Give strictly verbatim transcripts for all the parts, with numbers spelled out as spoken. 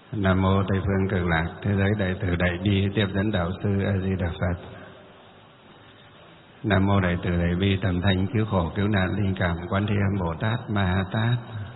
Nam mô Tây phương Cực Lạc Thế giới Đại từ Đại bi Tiếp dẫn Đạo sư A Di Đà Phật. Nam mô Đại từ Đại bi Tầm Thánh Cứu khổ cứu nạn linh cảm Quan Thế Âm Bồ Tát Ma Ha Tát.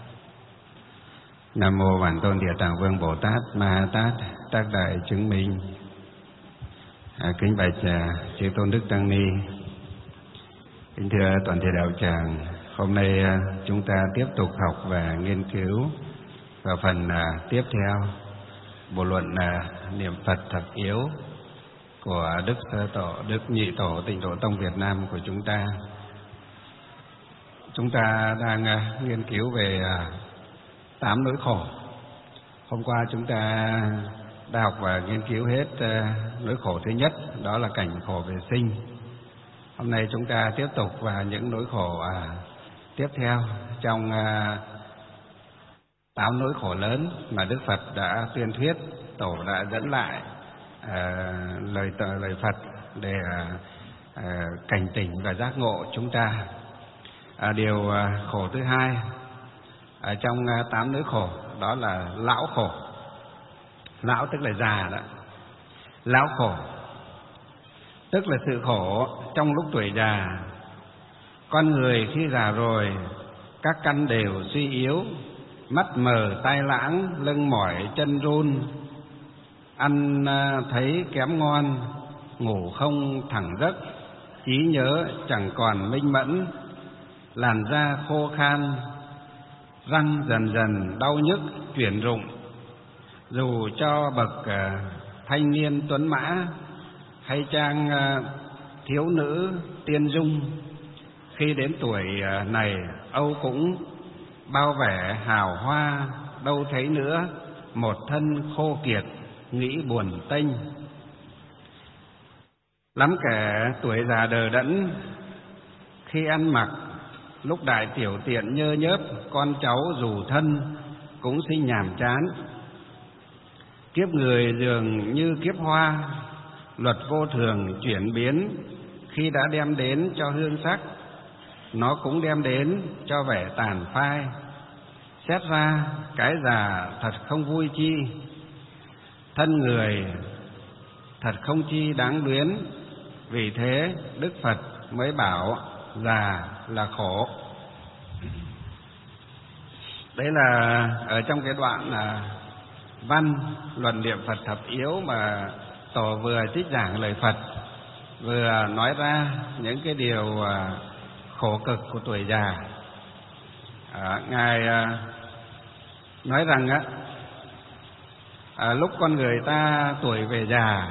Nam mô Bản Tôn Địa Tạng Vương Bồ Tát Ma Ha Tát tác đại chứng minh. À, kính bạch chư tôn đức tăng ni, kính thưa toàn thể đạo tràng, hôm nay chúng ta tiếp tục học và nghiên cứu vào phần à, tiếp theo bộ luận à, niệm Phật thập yếu của Đức Sơ Tổ, Đức Nhị Tổ Tịnh Độ Tông Việt Nam của chúng ta. Chúng ta đang à, nghiên cứu về à, tám nỗi khổ. Hôm qua chúng ta đã học và nghiên cứu hết à, nỗi khổ thứ nhất, đó là cảnh khổ về sinh. Hôm nay chúng ta tiếp tục vào những nỗi khổ à, tiếp theo trong à, tám nỗi khổ lớn mà Đức Phật đã tuyên thuyết, Tổ đã dẫn lại à, lời lời Phật để à, à, cảnh tỉnh và giác ngộ chúng ta. À, điều à, khổ thứ hai ở trong à, tám nỗi khổ đó là lão khổ. Lão tức là già đó. Lão khổ tức là sự khổ trong lúc tuổi già. Con người khi già rồi, các căn đều suy yếu, mắt mờ, tai lãng, lưng mỏi, chân run, ăn thấy kém ngon, ngủ không thẳng giấc, trí nhớ chẳng còn minh mẫn, làn da khô khan, răng dần dần đau nhức, chuyển rụng. Dù cho bậc thanh niên tuấn mã hay trang thiếu nữ tiên dung, khi đến tuổi này âu cũng bao vẻ hào hoa, đâu thấy nữa, một thân khô kiệt, nghĩ buồn tênh. Lắm kẻ tuổi già đờ đẫn, khi ăn mặc lúc đại tiểu tiện nhơ nhớp, con cháu dù thân cũng sinh nhàm chán. Kiếp người dường như kiếp hoa, luật vô thường chuyển biến, khi đã đem đến cho hương sắc, nó cũng đem đến cho vẻ tàn phai. Xét ra cái già thật không vui chi, thân người thật không chi đáng luyến. Vì thế Đức Phật mới bảo già là khổ. Đấy là ở trong cái đoạn là văn luận niệm Phật thập yếu mà Tổ vừa trích giảng lời Phật, vừa nói ra những cái điều khổ cực của tuổi già. À, Ngài à, nói rằng á, à, lúc con người ta tuổi về già,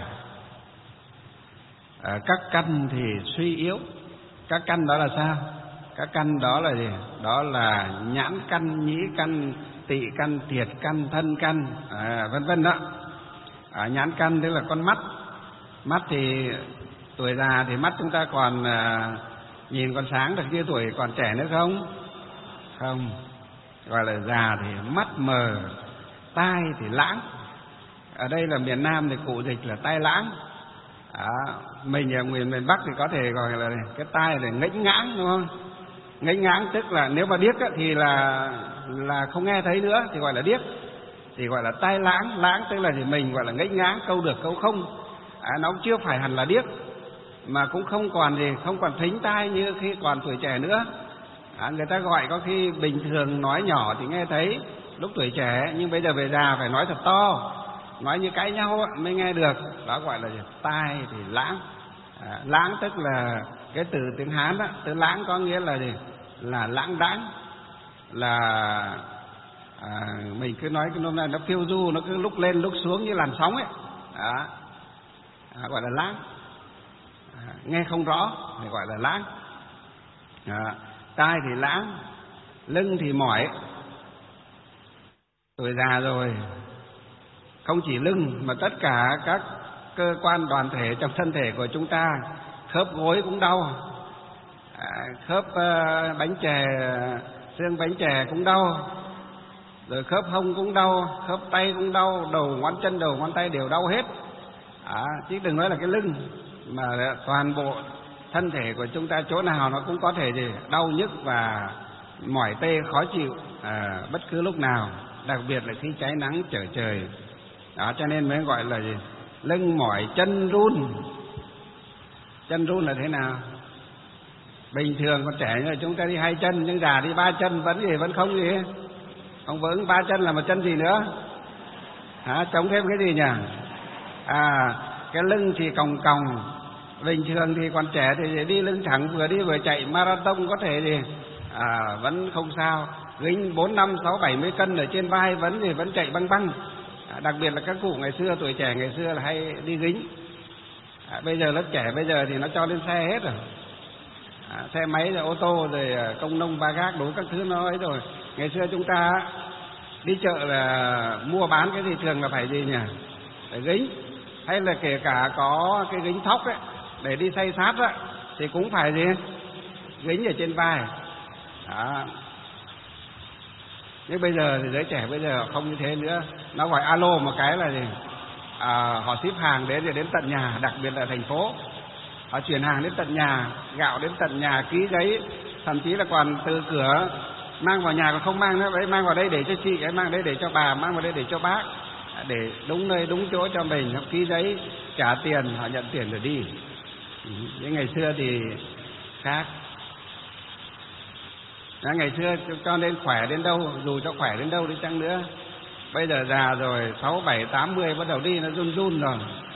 à, các căn thì suy yếu. Các căn đó là sao? Các căn đó là gì? Đó là nhãn căn, nhĩ căn, tị căn, thiệt căn, thân căn, à, vân vân đó. À, nhãn căn tức là con mắt. Mắt thì tuổi già thì mắt chúng ta còn à, nhìn còn sáng được như tuổi còn trẻ nữa không? Không. Gọi là già thì mắt mờ, tai thì lãng. Ở đây là miền Nam thì cụ dịch là tai lãng. À, mình ở miền miền Bắc thì có thể gọi là cái tai là ngãnh ngãng, đúng không? Ngãnh ngãng tức là nếu mà điếc á, thì là là không nghe thấy nữa thì gọi là điếc, thì gọi là tai lãng. Lãng tức là gì? Mình gọi là ngãnh ngãng, câu được câu không. À, nó cũng chưa phải hẳn là điếc, mà cũng không còn gì, không còn thính tai như khi còn tuổi trẻ nữa. À, người ta gọi có khi bình thường nói nhỏ thì nghe thấy lúc tuổi trẻ, nhưng bây giờ về già phải nói thật to, nói như cãi nhau mới nghe được. Đó gọi là tai thì lãng. À, lãng tức là cái từ tiếng Hán đó, từ lãng có nghĩa là gì? Là lãng đãng, là à, mình cứ nói cái nôm này nó phiêu du, nó cứ lúc lên lúc xuống như làn sóng ấy. Đó. À, gọi là lãng. À, nghe không rõ thì gọi là lãng. À, tai thì lãng, lưng thì mỏi. Tuổi già rồi, không chỉ lưng mà tất cả các cơ quan đoàn thể trong thân thể của chúng ta, khớp gối cũng đau, à, khớp uh, bánh chè, xương bánh chè cũng đau, rồi khớp hông cũng đau, khớp tay cũng đau, đầu ngón chân, đầu ngón tay đều đau hết. À, chứ đừng nói là cái lưng, mà toàn bộ thân thể của chúng ta chỗ nào nó cũng có thể gì đau nhức và mỏi tê khó chịu à, bất cứ lúc nào. Đặc biệt là khi cháy nắng trở trời, Đó, cho nên mới gọi là gì? Lưng mỏi chân run. Chân run là thế nào? Bình thường còn trẻ như chúng ta đi hai chân, nhưng già đi ba chân vẫn gì? Vẫn không gì? Không vững. Ba chân là một chân gì nữa? Hả? Chống thêm cái gì nhỉ? À, cái lưng thì còng còng. Bình thường thì còn trẻ thì đi lưng thẳng, vừa đi vừa chạy marathon có thể gì? À, vẫn không sao. Gánh bốn năm sáu bảy mươi cân ở trên vai vẫn thì vẫn chạy băng băng. À, đặc biệt là các cụ ngày xưa, tuổi trẻ ngày xưa là hay đi gánh. À, bây giờ lớp trẻ bây giờ thì nó cho lên xe hết rồi. À, xe máy rồi ô tô rồi công nông ba gác đủ các thứ nó ấy rồi. Ngày xưa chúng ta đi chợ là mua bán cái gì thường là phải gì nhỉ? Phải gánh. Hay là kể cả có cái gánh thóc ấy để đi xay sát á thì cũng phải gì? Gánh ở trên vai. Đó. Nhưng bây giờ thì giới trẻ bây giờ không như thế nữa. Nó gọi alo một cái là gì? À, họ ship hàng đến đến tận nhà, đặc biệt là thành phố. Họ chuyển hàng đến tận nhà, gạo đến tận nhà, ký giấy, thậm chí là còn từ cửa mang vào nhà còn không mang nữa, đấy mang vào đây để cho chị, ấy mang đây để cho bà, mang vào đây để cho bác, để đúng nơi đúng chỗ cho mình. Họ ký giấy, trả tiền, họ nhận tiền rồi đi. Nhưng ngày xưa thì khác. Đó, ngày xưa cho nên khỏe đến đâu, dù cho khỏe đến đâu đi chăng nữa, bây giờ già rồi sáu bảy tám mươi bắt đầu đi nó run run rồi.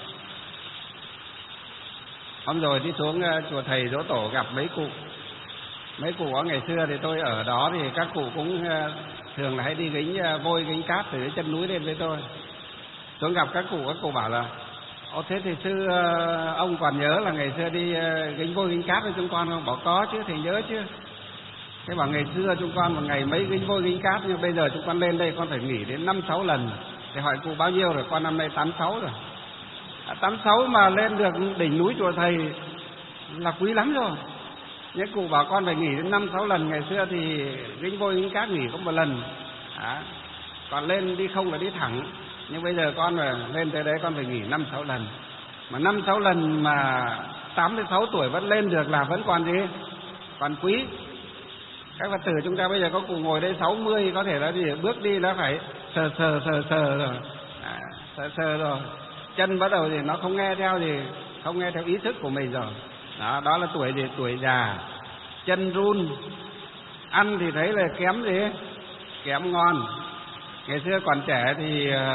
Hôm rồi đi xuống chùa thầy Dỗ Tổ gặp mấy cụ. Mấy cụ ở ngày xưa thì tôi ở đó thì các cụ cũng thường là hay đi gánh vôi gánh cát từ chân núi lên với tôi. Xuống gặp các cụ, các cụ bảo là: Ồ, thế thì sư ông còn nhớ là ngày xưa đi gánh vôi gánh cát với chúng con không? Bảo có chứ, thầy nhớ chứ. Thế bảo ngày xưa chúng con một ngày mấy gánh vôi gánh cát, nhưng bây giờ chúng con lên đây con phải nghỉ đến năm sáu lần. Thì hỏi cụ bao nhiêu rồi? Con năm nay tám sáu rồi. À, tám sáu mà lên được đỉnh núi chùa thầy là quý lắm rồi. Nhưng cụ bảo con phải nghỉ đến năm sáu lần. Ngày xưa thì gánh vôi gánh cát nghỉ có một lần. À, còn lên đi không là đi thẳng. Nhưng bây giờ con mà lên tới đấy con phải nghỉ năm sáu lần. Mà năm sáu lần mà tám mươi sáu tuổi vẫn lên được là vẫn còn gì? Còn quý. Các Phật tử chúng ta bây giờ có cụ ngồi đây sáu mươi, có thể là gì? Bước đi nó phải sờ sờ sờ sờ rồi. À, sờ sờ rồi. Chân bắt đầu thì nó không nghe theo gì, không nghe theo ý thức của mình rồi. Đó, đó là tuổi gì? Tuổi già. Chân run. Ăn thì thấy là kém gì? Kém ngon. Ngày xưa còn trẻ thì uh,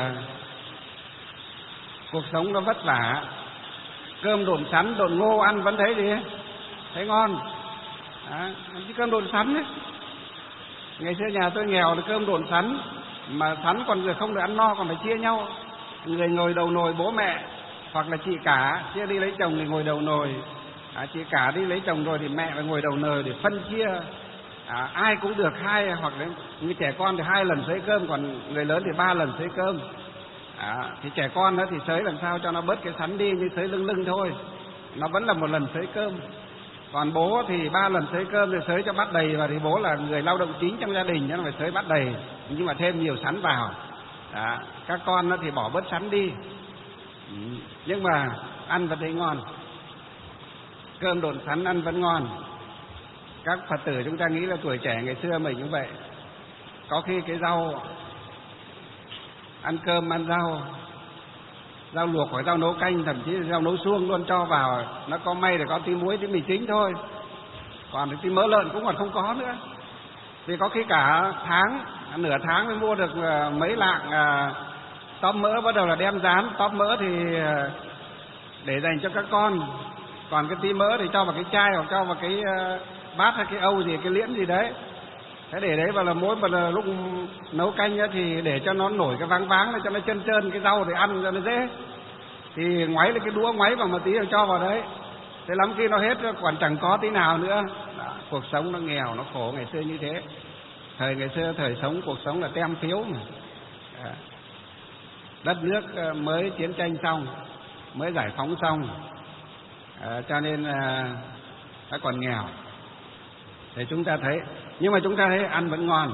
cuộc sống nó vất vả. Cơm độn sắn, độn ngô ăn vẫn thấy gì? Thấy ngon. Đó, chứ cơm độn sắn ấy. Ngày xưa nhà tôi nghèo là cơm độn sắn, mà sắn còn không được ăn no, còn phải chia nhau. Người ngồi đầu nồi bố mẹ hoặc là chị cả, chia đi lấy chồng thì ngồi đầu nồi. À, chị cả đi lấy chồng rồi thì mẹ phải ngồi đầu nồi để phân chia. À, ai cũng được hai, hoặc là như trẻ con thì hai lần xới cơm, còn người lớn thì ba lần xới cơm. À, thì trẻ con đó thì xới làm sao cho nó bớt cái sắn đi, như xới lưng lưng thôi, nó vẫn là một lần xới cơm. Còn bố thì ba lần xới cơm thì xới cho bát đầy, và thì bố là người lao động chính trong gia đình cho nó phải xới bát đầy, nhưng mà thêm nhiều sắn vào. Đó, các con nó thì bỏ bớt sắn đi, nhưng mà ăn vẫn thấy ngon. Cơm độn sắn ăn vẫn ngon. Các Phật tử chúng ta nghĩ là tuổi trẻ ngày xưa mình cũng vậy. Có khi cái rau, ăn cơm ăn rau, rau luộc hoặc rau nấu canh, thậm chí là rau nấu suông luôn cho vào, nó có may là có tí muối tí mì chính thôi, còn tí mỡ lợn cũng còn không có nữa. Vì có khi cả tháng, nửa tháng mới mua được mấy lạng tóp mỡ, bắt đầu là đem rán. Tóp mỡ thì để dành cho các con, còn cái tí mỡ thì cho vào cái chai hoặc cho vào cái bát hay cái âu gì, cái liễn gì đấy. Thế để đấy vào là mỗi một lúc nấu canh thì để cho nó nổi cái váng váng, cho nó trơn trơn cái rau để ăn cho nó dễ. Thì ngoáy lên cái đũa, ngoáy vào một tí rồi cho vào đấy. Thế lắm khi nó hết còn chẳng có tí nào nữa. Đó, cuộc sống nó nghèo, nó khổ ngày xưa như thế. Thời ngày xưa, thời sống cuộc sống là tem phiếu mà. Đó. Đất nước mới chiến tranh xong, mới giải phóng xong, à, cho nên à, nó còn nghèo. Thì chúng ta thấy, nhưng mà chúng ta thấy ăn vẫn ngon.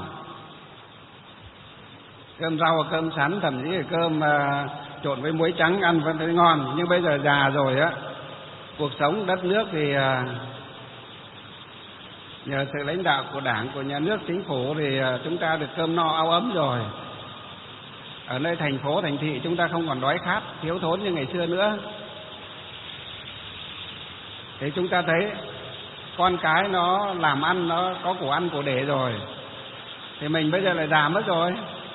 Cơm rau, cơm sắn, thậm chí là cơm à, trộn với muối trắng ăn vẫn thấy ngon. Nhưng bây giờ già rồi á, cuộc sống đất nước thì à, nhờ sự lãnh đạo của Đảng, của nhà nước, chính phủ thì à, chúng ta được cơm no áo ấm rồi. ở nơi thành phố thành thị chúng ta không còn đói khát thiếu thốn như ngày xưa nữa. Thì chúng ta thấy con cái nó làm ăn, nó có của ăn của để rồi, thì mình bây giờ lại già mất rồi.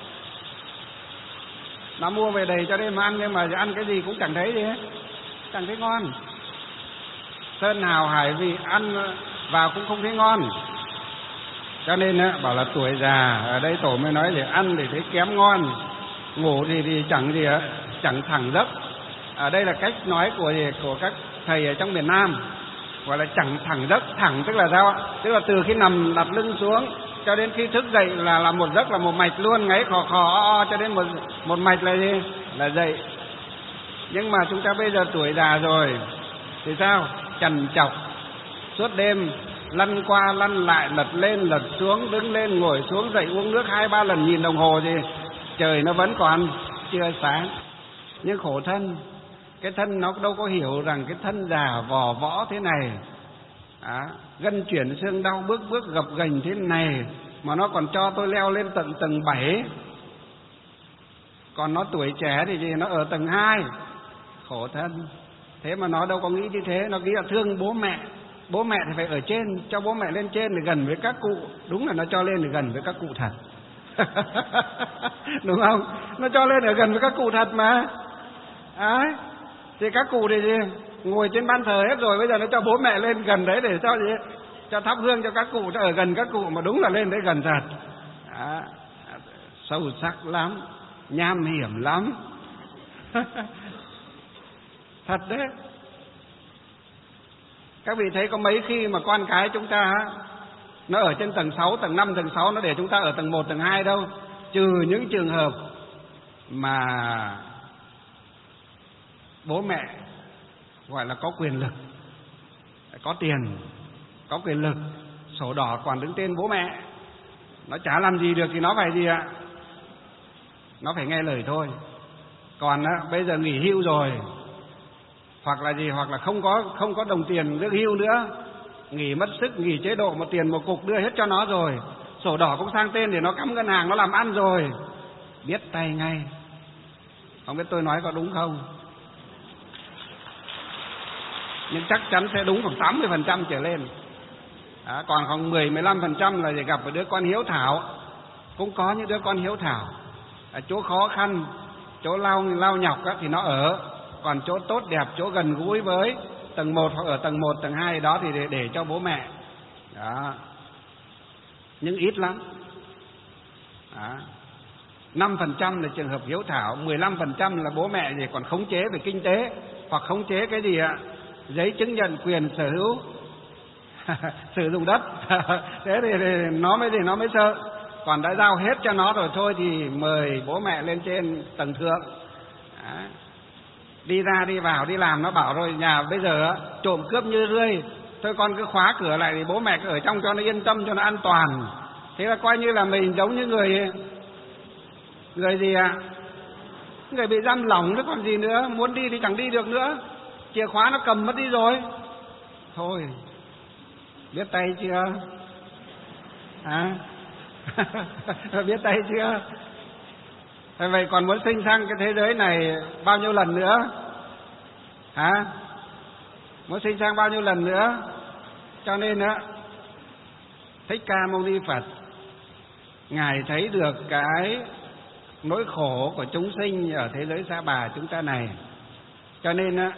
Nó mua về đầy cho đêm ăn, nhưng mà ăn cái gì cũng chẳng thấy gì hết, chẳng thấy ngon. Sơn hào hải vị ăn vào cũng không thấy ngon. Cho nên á, bảo là tuổi già, ở đây tổ mới nói thì ăn thì thấy kém ngon, ngủ thì thì chẳng gì á, chẳng thẳng giấc. Ở đây là cách nói của gì, của các thầy ở trong miền Nam, gọi là chẳng thẳng giấc. Thẳng tức là sao ạ? Tức là từ khi nằm đặt lưng xuống cho đến khi thức dậy là là một giấc, là một mạch luôn, ngáy khò khò cho đến một một mạch là gì? Là dậy. Nhưng mà chúng ta bây giờ tuổi già rồi thì sao? Trằn trọc suốt đêm, lăn qua lăn lại, lật lên lật xuống, đứng lên ngồi xuống, dậy uống nước hai ba lần, nhìn đồng hồ thì trời nó vẫn còn chưa sáng. Nhưng khổ thân, cái thân nó đâu có hiểu rằng cái thân già vò võ thế này, à, gân chuyển xương đau, bước bước gập ghềnh thế này, mà nó còn cho tôi leo lên tận tầng bảy. Còn nó tuổi trẻ thì gì, nó ở tầng hai. Khổ thân. Thế mà nó đâu có nghĩ như thế, nó nghĩ là thương bố mẹ. Bố mẹ thì phải ở trên, cho bố mẹ lên trên để gần với các cụ. Đúng là nó cho lên để gần với các cụ thật. Đúng không? Nó cho lên ở gần với các cụ thật mà. Đấy. Thì các cụ thì gì? Ngồi trên ban thờ hết rồi, bây giờ nó cho bố mẹ lên gần đấy để cho gì? Cho thắp hương cho các cụ, cho ở gần các cụ, mà đúng là lên đấy gần thật. Đó. Sâu sắc lắm, nham hiểm lắm. Thật đấy. Các vị thấy có mấy khi mà con cái chúng ta nó ở trên tầng sáu, tầng năm, tầng sáu, nó để chúng ta ở tầng một, tầng hai đâu. Trừ những trường hợp mà bố mẹ gọi là có quyền lực, có tiền, có quyền lực, sổ đỏ còn đứng tên bố mẹ, nó chả làm gì được thì nó phải gì ạ? Nó phải nghe lời thôi. Còn á, bây giờ nghỉ hưu rồi, hoặc là gì, hoặc là không có không có đồng tiền lương hưu nữa, nghỉ mất sức, nghỉ chế độ, một tiền một cục đưa hết cho nó rồi, sổ đỏ cũng sang tên để nó cắm ngân hàng, nó làm ăn rồi, biết tay ngay. Không biết tôi nói có đúng không? Nhưng chắc chắn sẽ đúng khoảng tám mươi phần trăm trở lên. Đó, còn khoảng mười mười lăm phần trăm là để gặp một đứa con hiếu thảo. Cũng có những đứa con hiếu thảo, ở chỗ khó khăn, chỗ lao lao nhọc á, thì nó ở. Còn chỗ tốt đẹp, chỗ gần gũi với tầng một hoặc ở tầng một, tầng hai đó thì để, để cho bố mẹ. Đó. Nhưng ít lắm. Đó. năm phần trăm là trường hợp hiếu thảo, mười lăm phần trăm là bố mẹ thì còn khống chế về kinh tế, hoặc khống chế cái gì ạ? Giấy chứng nhận quyền sở hữu sử dụng đất. Thế thì, thì nó mới thì nó mới sợ. Còn đã giao hết cho nó rồi thôi thì mời bố mẹ lên trên tầng thượng. Đó. Đi ra đi vào đi làm nó bảo rồi, nhà bây giờ trộm cướp như rươi, thôi con cứ khóa cửa lại thì bố mẹ cứ ở trong cho nó yên tâm, cho nó an toàn. Thế là coi như là mình giống như người người gì ạ? À? Người bị giam lỏng nữa còn gì nữa, muốn đi thì chẳng đi được nữa, chìa khóa nó cầm mất đi rồi. Thôi, biết tay chưa? Hả? À? Biết tay chưa? Vậy còn muốn sinh sang cái thế giới này bao nhiêu lần nữa? Hả? Muốn sinh sang bao nhiêu lần nữa? Cho nên á, Thích Ca Mâu Ni Phật Ngài thấy được cái nỗi khổ của chúng sinh ở thế giới Sa Bà chúng ta này. Cho nên á,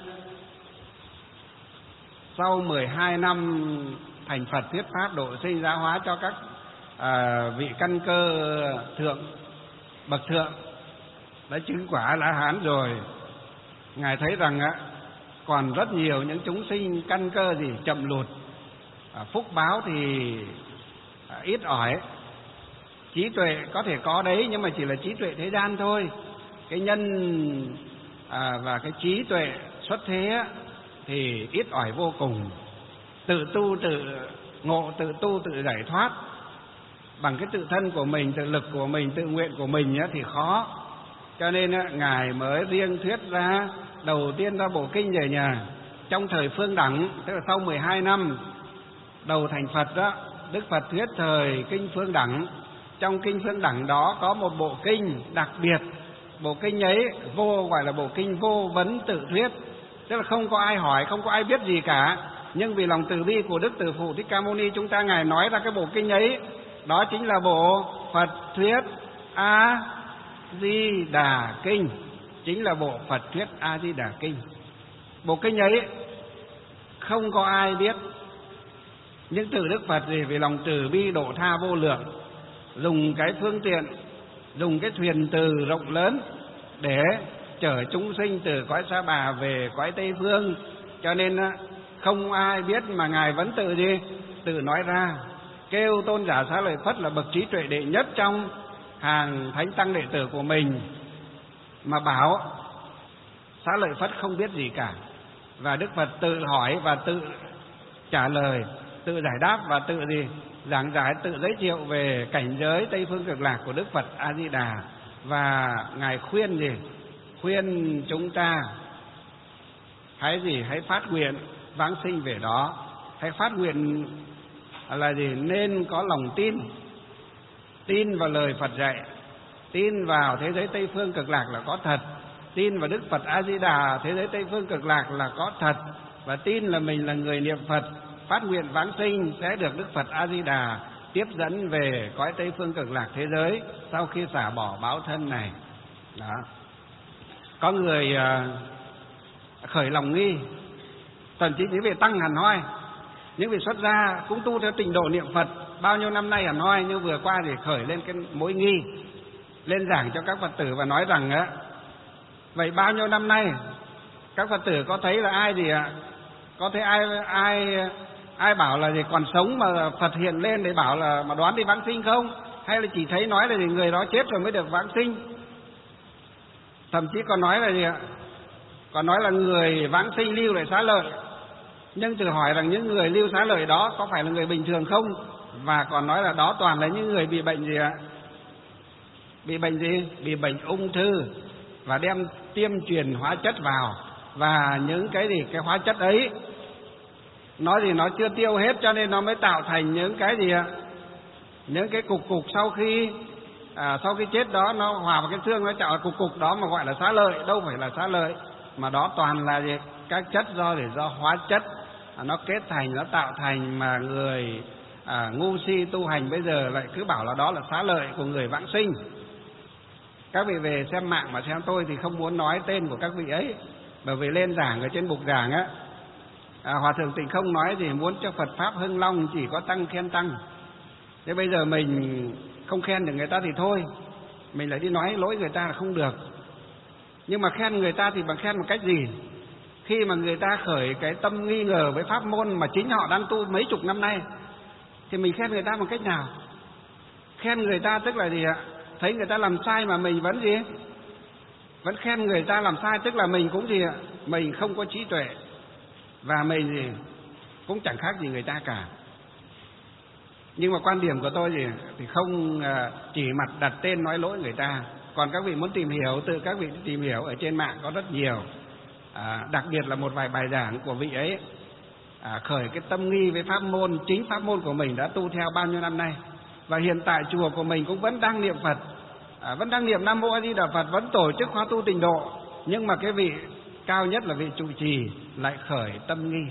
sau mười hai năm thành Phật thuyết pháp độ sinh giáo hóa cho các à, vị căn cơ thượng, bậc thượng đã chứng quả La Hán rồi, Ngài thấy rằng á, còn rất nhiều những chúng sinh căn cơ gì chậm lụt, à, phúc báo thì à, ít ỏi, trí tuệ có thể có đấy nhưng mà chỉ là trí tuệ thế gian thôi. Cái nhân à, và cái trí tuệ xuất thế á, thì ít ỏi vô cùng. Tự tu tự ngộ, tự tu tự giải thoát bằng cái tự thân của mình, tự lực của mình, tự nguyện của mình á, thì khó. Cho nên á, Ngài mới riêng thuyết ra đầu tiên ra bộ kinh về nhà. Trong thời Phương Đẳng, tức là sau mười hai năm đầu thành Phật đó, Đức Phật thuyết thời kinh Phương Đẳng. Trong kinh Phương Đẳng đó có một bộ kinh đặc biệt bộ kinh ấy vô gọi là bộ kinh vô vấn tự thuyết, tức là không có ai hỏi, không có ai biết gì cả, nhưng vì lòng từ bi của Đức Từ Phụ Thích Ca Mâu Ni chúng ta ngài nói ra cái bộ kinh ấy, đó chính là bộ Phật thuyết A Di Đà Kinh, chính là bộ Phật thuyết A Di Đà Kinh. Bộ kinh ấy không có ai biết, nhưng từ Đức Phật thì vì lòng từ bi độ tha vô lượng, dùng cái phương tiện, dùng cái thuyền từ rộng lớn để chở chúng sinh từ cõi Sa Bà về cõi Tây Phương, cho nên không ai biết mà ngài vẫn tự gì tự nói ra, kêu tôn giả Xá Lợi Phất là bậc trí tuệ đệ nhất trong hàng thánh tăng đệ tử của mình, mà bảo Xá Lợi Phất không biết gì cả, và Đức Phật tự hỏi và tự trả lời, tự giải đáp và tự gì giảng giải, tự giới thiệu về cảnh giới Tây Phương Cực Lạc của Đức Phật A Di Đà. Và ngài khuyên gì khuyên chúng ta hãy gì hãy phát nguyện vãng sinh về đó, hãy phát nguyện là gì nên có lòng tin, tin vào lời Phật dạy, tin vào thế giới Tây Phương Cực Lạc là có thật, tin vào Đức Phật A Di Đà thế giới Tây Phương Cực Lạc là có thật, và tin là mình là người niệm Phật phát nguyện vãng sinh sẽ được Đức Phật A Di Đà tiếp dẫn về cõi Tây Phương Cực Lạc thế giới sau khi xả bỏ báo thân này. Đó. Có người uh, khởi lòng nghi, thậm chí những vị tăng hẳn hoi, những vị xuất gia cũng tu theo trình độ niệm Phật bao nhiêu năm nay hẳn hoi, nhưng vừa qua thì khởi lên cái mối nghi, lên giảng cho các Phật tử và nói rằng á, vậy bao nhiêu năm nay các Phật tử có thấy là ai gì ạ? Có thấy ai ai ai bảo là gì còn sống mà Phật hiện lên để bảo là mà đoán đi vãng sinh không? Hay là chỉ thấy nói là gì người đó chết rồi mới được vãng sinh? Thậm chí còn nói là gì ạ? Còn nói là người vãng sinh lưu lại xá lợi. Nhưng thử hỏi rằng những người lưu xá lợi đó có phải là người bình thường không? Và còn nói là đó toàn là những người bị bệnh gì ạ? Bị bệnh gì? Bị bệnh ung thư, và đem tiêm truyền hóa chất vào, và những cái gì cái hóa chất ấy nó gì nó chưa tiêu hết, cho nên nó mới tạo thành những cái gì ạ? Những cái cục cục sau khi à, sau khi chết đó nó hòa vào cái xương, nó tạo cục cục đó mà gọi là xá lợi, đâu phải là xá lợi, mà đó toàn là gì? Các chất do để do hóa chất à, nó kết thành, nó tạo thành, mà người à, ngu si tu hành bây giờ lại cứ bảo là đó là xá lợi của người vãng sinh. Các vị về xem mạng mà xem tôi thì không muốn nói tên của các vị ấy, bởi vì lên giảng ở trên bục giảng á, à, Hòa Thượng Tịnh Không nói thì muốn cho Phật Pháp hưng long chỉ có tăng khen tăng. Thế bây giờ mình không khen được người ta thì thôi, mình lại đi nói lỗi người ta là không được. Nhưng mà khen người ta thì bằng khen một cách gì? Khi mà người ta khởi cái tâm nghi ngờ với pháp môn mà chính họ đang tu mấy chục năm nay, thì mình khen người ta bằng cách nào? Khen người ta tức là gì ạ? Thấy người ta làm sai mà mình vẫn gì? Vẫn khen người ta làm sai, tức là mình cũng gì ạ? Mình không có trí tuệ, và mình gì cũng chẳng khác gì người ta cả. Nhưng mà quan điểm của tôi gì thì không chỉ mặt đặt tên nói lỗi người ta. Còn các vị muốn tìm hiểu, tự các vị tìm hiểu ở trên mạng có rất nhiều, à, đặc biệt là một vài bài giảng của vị ấy à, khởi cái tâm nghi với pháp môn, chính pháp môn của mình đã tu theo bao nhiêu năm nay, và hiện tại chùa của mình cũng vẫn đang niệm Phật, à, vẫn đang niệm Nam Mô A Di Đà Phật, vẫn tổ chức khóa tu tịnh độ, nhưng mà cái vị cao nhất là vị trụ trì lại khởi tâm nghi,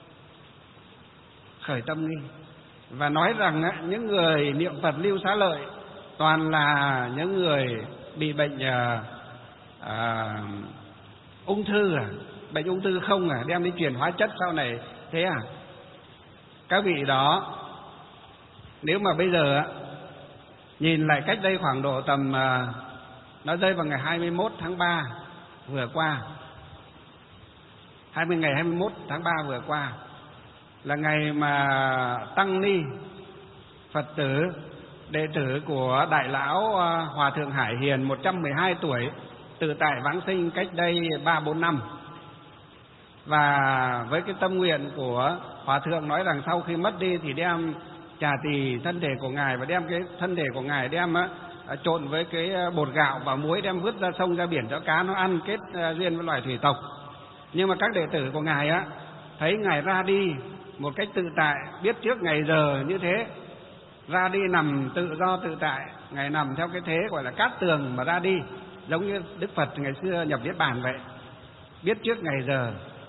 khởi tâm nghi và nói rằng á, những người niệm Phật lưu xá lợi toàn là những người bị bệnh à, à, ung thư à, bệnh ung thư không à, đem đi truyền hóa chất sau này thế à? Các vị đó nếu mà bây giờ á, nhìn lại cách đây khoảng độ tầm à, nó rơi vào ngày hai mươi mốt tháng ba vừa qua, hai mươi ngày hai mươi mốt tháng ba vừa qua là ngày mà tăng ni Phật tử đệ tử của Đại lão Hòa Thượng Hải Hiền một trăm mười hai tuổi tự tại vãng sinh cách đây ba bốn năm. Và với cái tâm nguyện của Hòa Thượng nói rằng sau khi mất đi thì đem trà tỳ thân thể của Ngài, và đem cái thân thể của Ngài đem á, trộn với cái bột gạo và muối đem vứt ra sông ra biển cho cá nó ăn, kết duyên với loài thủy tộc. Nhưng mà các đệ tử của Ngài á thấy Ngài ra đi một cách tự tại, biết trước ngày giờ như thế, ra đi nằm tự do tự tại, Ngài nằm theo cái thế gọi là cát tường mà ra đi, giống như Đức Phật ngày xưa nhập Niết Bàn vậy, biết trước ngày giờ,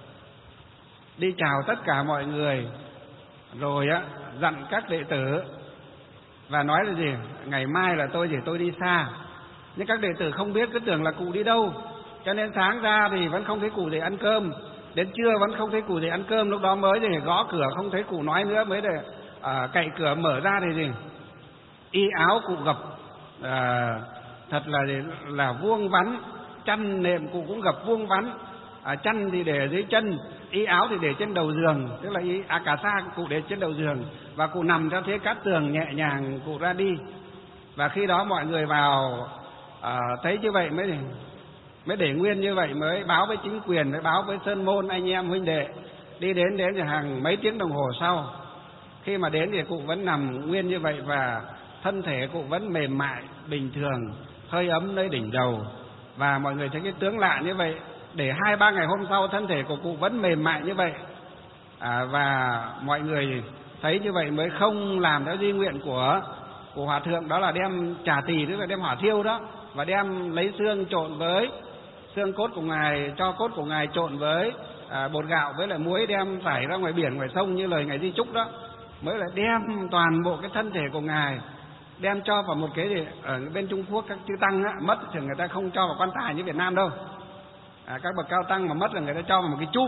đi chào tất cả mọi người, rồi á dặn các đệ tử và nói là gì, ngày mai là tôi thì tôi đi xa. Nhưng các đệ tử không biết, cứ tưởng là cụ đi đâu, cho nên sáng ra thì vẫn không thấy cụ dậy ăn cơm, đến trưa vẫn không thấy cụ dậy ăn cơm. Lúc đó mới thì gõ cửa không thấy cụ nói nữa, mới để à, cậy cửa mở ra thì gì, y áo cụ gập à, thật là là vuông vắn, chăn nệm cụ cũng gập vuông vắn, à, chăn thì để dưới chân, y áo thì để trên đầu giường, tức là y à, cà sa cụ để trên đầu giường, và cụ nằm theo thế cát tường nhẹ nhàng cụ ra đi. Và khi đó mọi người vào à, thấy như vậy mới mới để nguyên như vậy, mới báo với chính quyền, mới báo với sơn môn anh em huynh đệ. Đi đến đến nhà hàng mấy tiếng đồng hồ sau, khi mà đến thì cụ vẫn nằm nguyên như vậy, và thân thể cụ vẫn mềm mại bình thường, hơi ấm nơi đỉnh đầu. Và mọi người thấy cái tướng lạ như vậy, để hai ba ngày hôm sau thân thể của cụ vẫn mềm mại như vậy. À, và mọi người thấy như vậy mới không làm theo di nguyện của của hòa thượng, đó là đem trà tỳ, tức là đem hỏa thiêu đó, và đem lấy xương trộn với xương cốt của ngài, cho cốt của ngài trộn với à, bột gạo với lại muối, đem rải ra ngoài biển ngoài sông như lời ngài di chúc đó, mới lại đem toàn bộ cái thân thể của ngài đem cho vào một cái gì ở bên Trung Quốc các chư tăng á, mất thì người ta không cho vào quan tài như Việt Nam đâu. À, các bậc cao tăng mà mất là người ta cho vào một cái chum.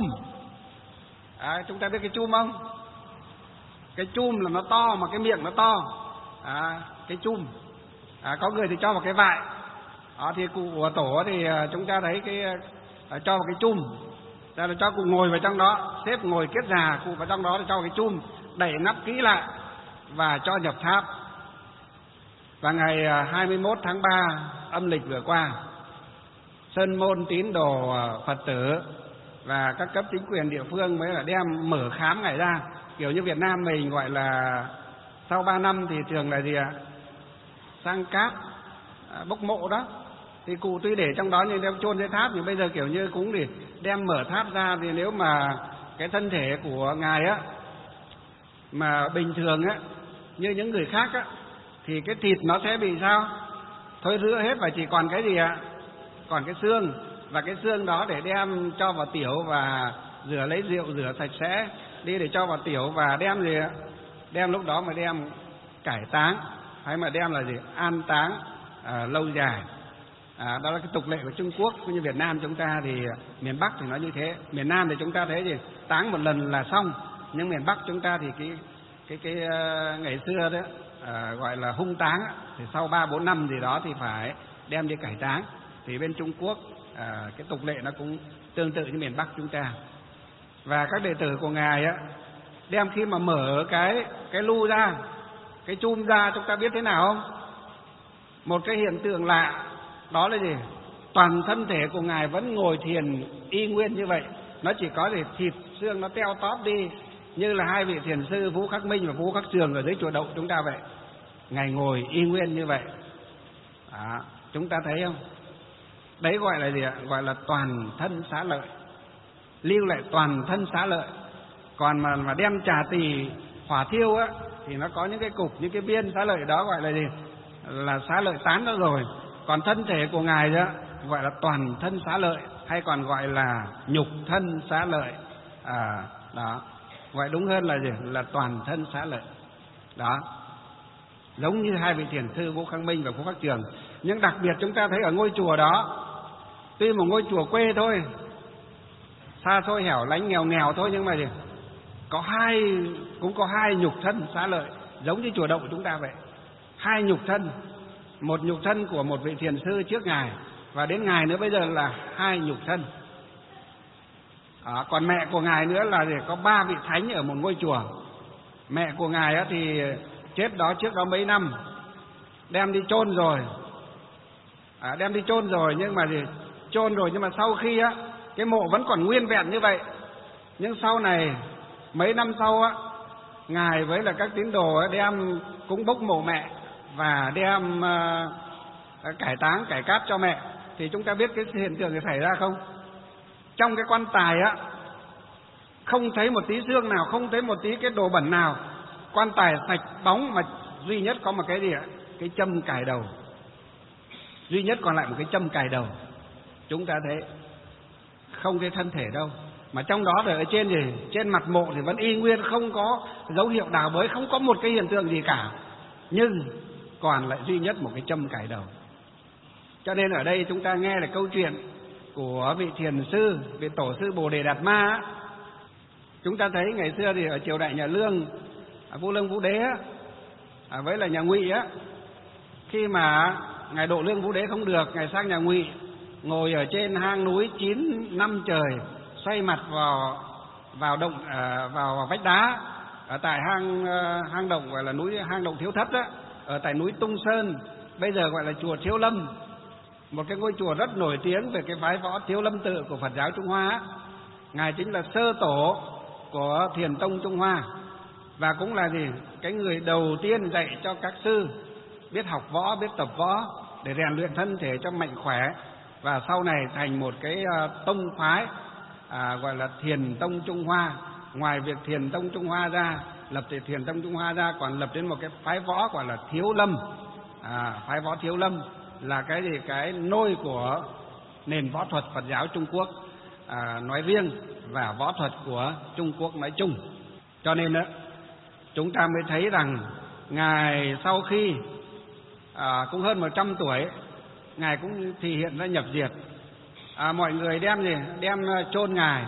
À, chúng ta biết cái chum không? Cái chum là nó to mà cái miệng nó to. À, cái chum. À, có người thì cho vào cái vại. À, thì cụ của tổ thì chúng ta thấy cái à, cho vào cái chum. Ra là cho cụ ngồi vào trong đó, xếp ngồi kết già, cụ vào trong đó thì cho vào cái chum, đậy nắp kỹ lại và cho nhập tháp. Và ngày hai mươi mốt tháng ba âm lịch vừa qua, sơn môn tín đồ Phật tử và các cấp chính quyền địa phương mới là đem mở khám ngài ra. Kiểu như Việt Nam mình gọi là sau ba năm thì thường là gì ạ? Sang cát, bốc mộ đó. Thì cụ tuy để trong đó nhưng đem chôn dưới tháp, nhưng bây giờ kiểu như cũng để đem mở tháp ra, thì nếu mà cái thân thể của ngài á mà bình thường á như những người khác á, thì cái thịt nó sẽ bị sao? Thôi rữa hết và chỉ còn cái gì ạ? Còn cái xương, và cái xương đó để đem cho vào tiểu và rửa lấy rượu rửa sạch sẽ đi để cho vào tiểu, và đem gì ạ? Đem lúc đó mà đem cải táng, hay mà đem là gì? An táng à, lâu dài. À, đó là cái tục lệ của Trung Quốc. Như Việt Nam chúng ta thì miền Bắc thì nó như thế, miền Nam thì chúng ta thấy gì? Táng một lần là xong, nhưng miền Bắc chúng ta thì cái cái cái uh, ngày xưa đó à, gọi là hung táng, thì sau ba bốn năm gì đó thì phải đem đi cải táng. Thì bên Trung Quốc à, cái tục lệ nó cũng tương tự như miền Bắc chúng ta. Và các đệ tử của ngài á, đem khi mà mở cái cái lu ra, cái chum ra, chúng ta biết thế nào không? Một cái hiện tượng lạ, đó là gì? Toàn thân thể của ngài vẫn ngồi thiền y nguyên như vậy, nó chỉ có để thịt xương nó teo tóp đi, như là hai vị thiền sư Vũ Khắc Minh và Vũ Khắc Trường ở dưới chùa Đậu chúng ta vậy. Ngài ngồi y nguyên như vậy. Đó, chúng ta thấy không? Đấy gọi là gì ạ? Gọi là toàn thân xá lợi, lưu lại toàn thân xá lợi. Còn mà mà đem trà tỳ hỏa thiêu á, thì nó có những cái cục, những cái viên xá lợi đó gọi là gì? Là xá lợi tán đó rồi. Còn thân thể của ngài đó gọi là toàn thân xá lợi, hay còn gọi là nhục thân xá lợi. À, đó, gọi đúng hơn là gì? Là toàn thân xá lợi. Đó, giống như hai vị thiền sư Vũ Khắc Minh và Vũ Khắc Trường. Nhưng đặc biệt chúng ta thấy ở ngôi chùa đó, tuy một ngôi chùa quê thôi, xa xôi hẻo lánh nghèo nghèo thôi, nhưng mà gì? Có hai, cũng có hai nhục thân xá lợi, giống như chùa Đậu chúng ta vậy. Hai nhục thân, một nhục thân của một vị thiền sư trước ngài, và đến ngài nữa bây giờ là hai nhục thân. À, còn mẹ của ngài nữa là gì? Có ba vị thánh ở một ngôi chùa. Mẹ của ngài á thì chết đó trước đó mấy năm, đem đi chôn rồi. À, đem đi chôn rồi nhưng mà gì? Chôn rồi nhưng mà sau khi á, cái mộ vẫn còn nguyên vẹn như vậy. Nhưng sau này mấy năm sau á, ngài với là các tín đồ á, đem cúng bốc mộ mẹ và đem uh, cải táng cải cát cho mẹ. Thì chúng ta biết cái hiện tượng này xảy ra không? Trong cái quan tài á, không thấy một tí xương nào, không thấy một tí cái đồ bẩn nào, quan tài sạch bóng, mà duy nhất có một cái gì ạ? Cái châm cài đầu. duy nhất còn lại một cái châm cài đầu. Chúng ta thấy không cái thân thể đâu, mà trong đó ở trên thì trên mặt mộ thì vẫn y nguyên, không có dấu hiệu đào bới, không có một cái hiện tượng gì cả, nhưng còn lại duy nhất một cái châm cài đầu. Cho nên ở đây chúng ta nghe là câu chuyện của vị thiền sư, vị tổ sư Bồ Đề Đạt Ma. Chúng ta thấy ngày xưa thì ở triều đại nhà Lương, Vũ Lương Vũ Đế với là nhà Ngụy á, khi mà ngài độ Lương Vũ Đế không được, ngài sang nhà Ngụy, ngồi ở trên hang núi chín năm trời, xoay mặt vào vào động à, vào vách đá ở tại hang hang động gọi là núi hang động Thiếu Thất đó, ở tại núi Tung Sơn, bây giờ gọi là chùa Thiếu Lâm, một cái ngôi chùa rất nổi tiếng về cái phái võ Thiếu Lâm tự của Phật giáo Trung Hoa. Ngài chính là sơ tổ của Thiền tông Trung Hoa, và cũng là gì cái người đầu tiên dạy cho các sư biết học võ, biết tập võ để rèn luyện thân thể cho mạnh khỏe, và sau này thành một cái tông phái à, gọi là Thiền tông Trung Hoa. Ngoài việc Thiền tông Trung Hoa ra, lập từ Thiền tông Trung Hoa ra, còn lập đến một cái phái võ gọi là Thiếu Lâm. À, phái võ Thiếu Lâm là cái gì cái nôi của nền võ thuật Phật giáo Trung Quốc à, nói riêng, và võ thuật của Trung Quốc nói chung. Cho nên đó, chúng ta mới thấy rằng ngài sau khi à, cũng hơn một trăm tuổi, ngài cũng thì hiện ra nhập diệt. À, mọi người đem gì đem chôn ngài,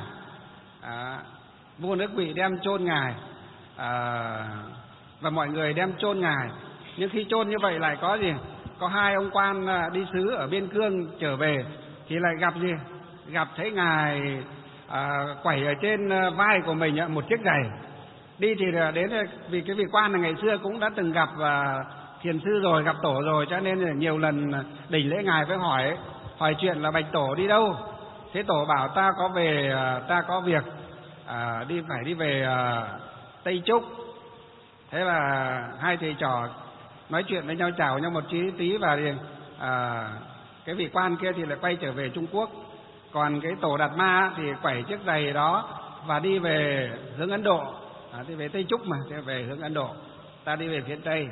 à, vua nước Ngụy đem chôn ngài, à, và mọi người đem chôn ngài. Nhưng khi chôn như vậy lại có gì có hai ông quan đi sứ ở Biên Cương trở về, thì lại gặp gì gặp thấy ngài à, quẩy ở trên vai của mình một chiếc giày. Đi thì đến vì cái vị quan này ngày xưa cũng đã từng gặp và thiền sư rồi, gặp tổ rồi, cho nên là nhiều lần đỉnh lễ ngài với hỏi hỏi chuyện là bạch tổ đi đâu. Thế tổ bảo ta có về ta có việc à, đi phải đi về à, Tây Trúc. Thế là hai thầy trò nói chuyện với nhau, chào nhau một chí tí, và thì à, cái vị quan kia thì lại quay trở về Trung Quốc. Còn cái tổ Đạt Ma thì quẩy chiếc giày đó và đi về hướng Ấn Độ. À, đi về Tây Trúc mà, thế về hướng Ấn Độ, ta đi về phía Tây.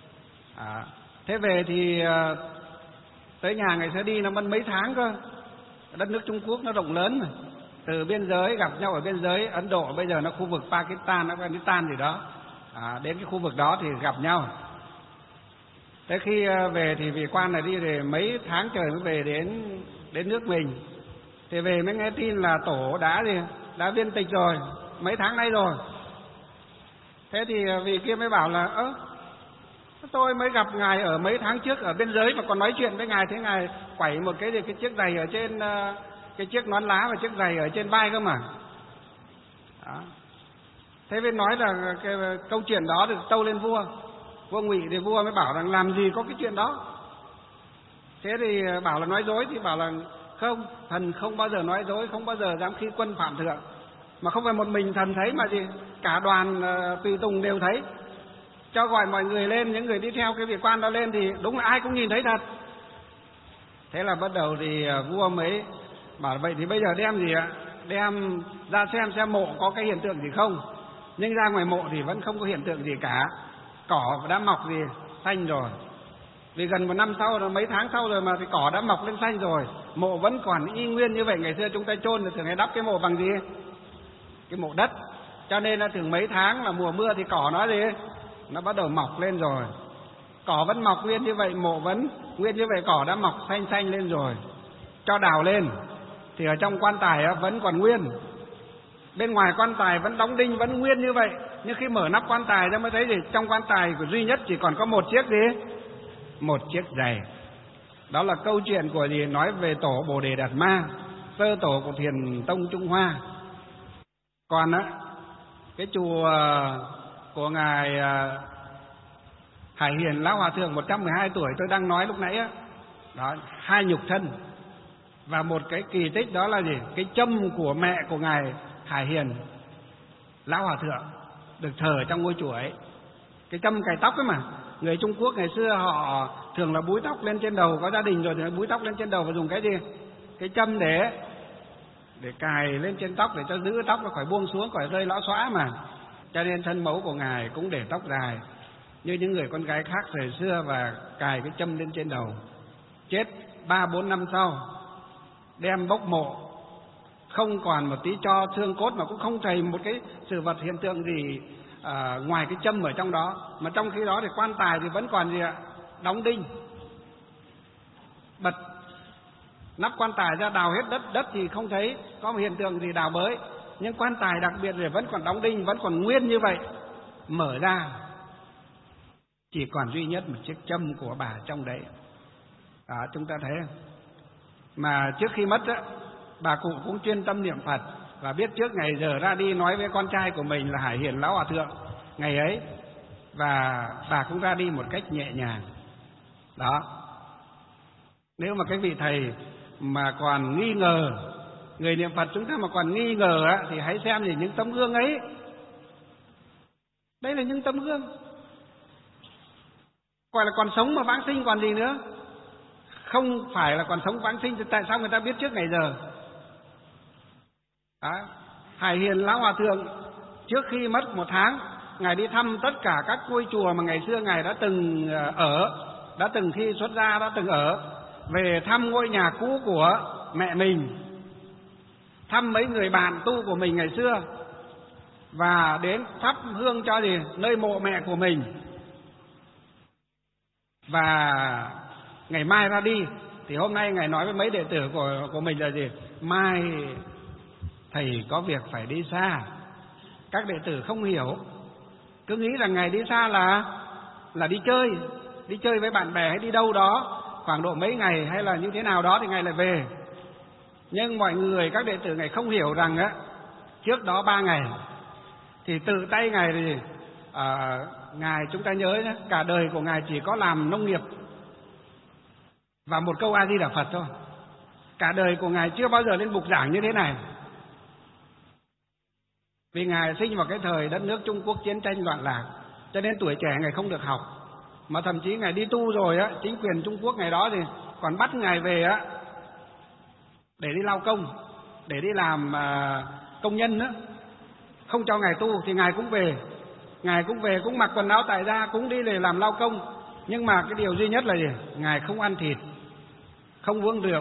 À, thế về thì à, tới nhà ngày sẽ đi nó mất mấy tháng cơ. Đất nước Trung Quốc nó rộng lớn mà, từ biên giới gặp nhau ở biên giới Ấn Độ, bây giờ nó khu vực Pakistan, Afghanistan gì đó, à, đến cái khu vực đó thì gặp nhau. Thế khi về thì vị quan này đi thì mấy tháng trời mới về đến đến nước mình. Thì về mới nghe tin là tổ đã gì đã viên tịch rồi, mấy tháng nay rồi. Thế thì vị kia mới bảo là ơ tôi mới gặp ngài ở mấy tháng trước ở biên giới mà còn nói chuyện với ngài, thế ngài quẩy một cái cái chiếc giày ở trên cái chiếc nón lá và chiếc giày ở trên vai cơ mà. Đó. Thế mới nói là cái câu chuyện đó được tâu lên vua. Vua Ngụy thì vua mới bảo rằng làm gì có cái chuyện đó. Thế thì bảo là nói dối, thì bảo là không, thần không bao giờ nói dối, không bao giờ dám khi quân phạm thượng. Mà không phải một mình thần thấy mà gì cả đoàn uh, tùy tùng đều thấy. Cho gọi mọi người lên, những người đi theo cái vị quan đó lên thì đúng là ai cũng nhìn thấy thật. Thế là bắt đầu thì uh, vua mới bảo vậy thì bây giờ đem gì ạ? Đem ra xem xem mộ có cái hiện tượng gì không. Nhưng ra ngoài mộ thì vẫn không có hiện tượng gì cả. Cỏ đã mọc gì xanh rồi. Vì gần một năm sau, mấy tháng sau rồi mà thì cỏ đã mọc lên xanh rồi, mộ vẫn còn y nguyên như vậy. Ngày xưa chúng ta chôn thì thường hay đắp cái mộ bằng gì? Cái mộ đất. Cho nên là thường mấy tháng là mùa mưa thì cỏ nó gì? Nó bắt đầu mọc lên rồi. Cỏ vẫn mọc nguyên như vậy, mộ vẫn nguyên như vậy, cỏ đã mọc xanh xanh lên rồi. Cho đào lên thì ở trong quan tài vẫn còn nguyên. Bên ngoài quan tài vẫn đóng đinh, vẫn nguyên như vậy. Nhưng khi mở nắp quan tài ra mới thấy gì? Trong quan tài của duy nhất chỉ còn có một chiếc gì? Một chiếc giày. Đó là câu chuyện của gì? Nói về tổ Bồ Đề Đạt Ma, sơ tổ của Thiền tông Trung Hoa. Còn á, cái chùa của ngài Hải Hiền Lão Hòa Thượng một trăm mười hai tuổi tôi đang nói lúc nãy á, đó, hai nhục thân. Và một cái kỳ tích đó là gì? Cái châm của mẹ của ngài Hải Hiền Lão Hòa Thượng được thờ trong ngôi chùa ấy. Cái châm cài tóc ấy mà, người Trung Quốc ngày xưa họ thường là búi tóc lên trên đầu, có gia đình rồi thì búi tóc lên trên đầu và dùng cái gì? Cái châm để để cài lên trên tóc để cho giữ tóc nó khỏi buông xuống, khỏi rơi lõ xõa mà. Cho nên thân mẫu của ngài cũng để tóc dài như những người con gái khác thời xưa và cài cái châm lên trên đầu. chết ba bốn năm sau đem bốc mộ, không còn một tí cho xương cốt mà cũng không thấy một cái sự vật hiện tượng gì à, ngoài cái châm ở trong đó. Mà trong khi đó thì quan tài thì vẫn còn gì ạ? Đóng đinh. Bật nắp quan tài ra đào hết đất, đất thì không thấy có một hiện tượng gì đào bới, nhưng quan tài đặc biệt thì vẫn còn đóng đinh, vẫn còn nguyên như vậy. Mở ra chỉ còn duy nhất một chiếc châm của bà trong đấy. Đó, chúng ta thấy không? Mà trước khi mất á, bà cụ cũng chuyên tâm niệm Phật và biết trước ngày giờ ra đi nói với con trai của mình là Hải Hiền Lão Hòa Thượng ngày ấy, và bà cũng ra đi một cách nhẹ nhàng. Đó, nếu mà cái vị thầy mà còn nghi ngờ, người niệm Phật chúng ta mà còn nghi ngờ á, thì hãy xem thì những tấm gương ấy. Đây là những tấm gương gọi là còn sống mà vãng sinh còn gì nữa. Không phải là còn sống vãng sinh thì tại sao người ta biết trước ngày giờ? Đó. Hải Hiền Lão Hòa Thượng trước khi mất một tháng, Ngài đi thăm tất cả các ngôi chùa mà ngày xưa Ngài đã từng ở, đã từng khi xuất gia đã từng ở, về thăm ngôi nhà cũ của mẹ mình, thăm mấy người bạn tu của mình ngày xưa, và đến thắp hương cho gì nơi mộ mẹ của mình. Và ngày mai ra đi thì hôm nay Ngài nói với mấy đệ tử của của mình là gì? Mai thầy có việc phải đi xa. Các đệ tử không hiểu, cứ nghĩ là Ngài đi xa là là đi chơi, đi chơi với bạn bè hay đi đâu đó khoảng độ mấy ngày hay là như thế nào đó thì Ngài lại về. Nhưng mọi người, các đệ tử Ngài không hiểu rằng á, trước đó ba ngày thì tự tay Ngài thì à, Ngài chúng ta nhớ nhé, cả đời của Ngài chỉ có làm nông nghiệp và một câu A Di Đà Phật thôi. Cả đời của Ngài chưa bao giờ lên bục giảng như thế này. Vì Ngài sinh vào cái thời đất nước Trung Quốc chiến tranh loạn lạc, cho nên tuổi trẻ Ngài không được học. Mà thậm chí Ngài đi tu rồi á, chính quyền Trung Quốc ngày đó thì còn bắt Ngài về á để đi lao công, để đi làm à, công nhân á, không cho Ngài tu thì Ngài cũng về. Ngài cũng về, cũng mặc quần áo tại gia, cũng đi để làm lao công. Nhưng mà cái điều duy nhất là gì? Ngài không ăn thịt, không uống rượu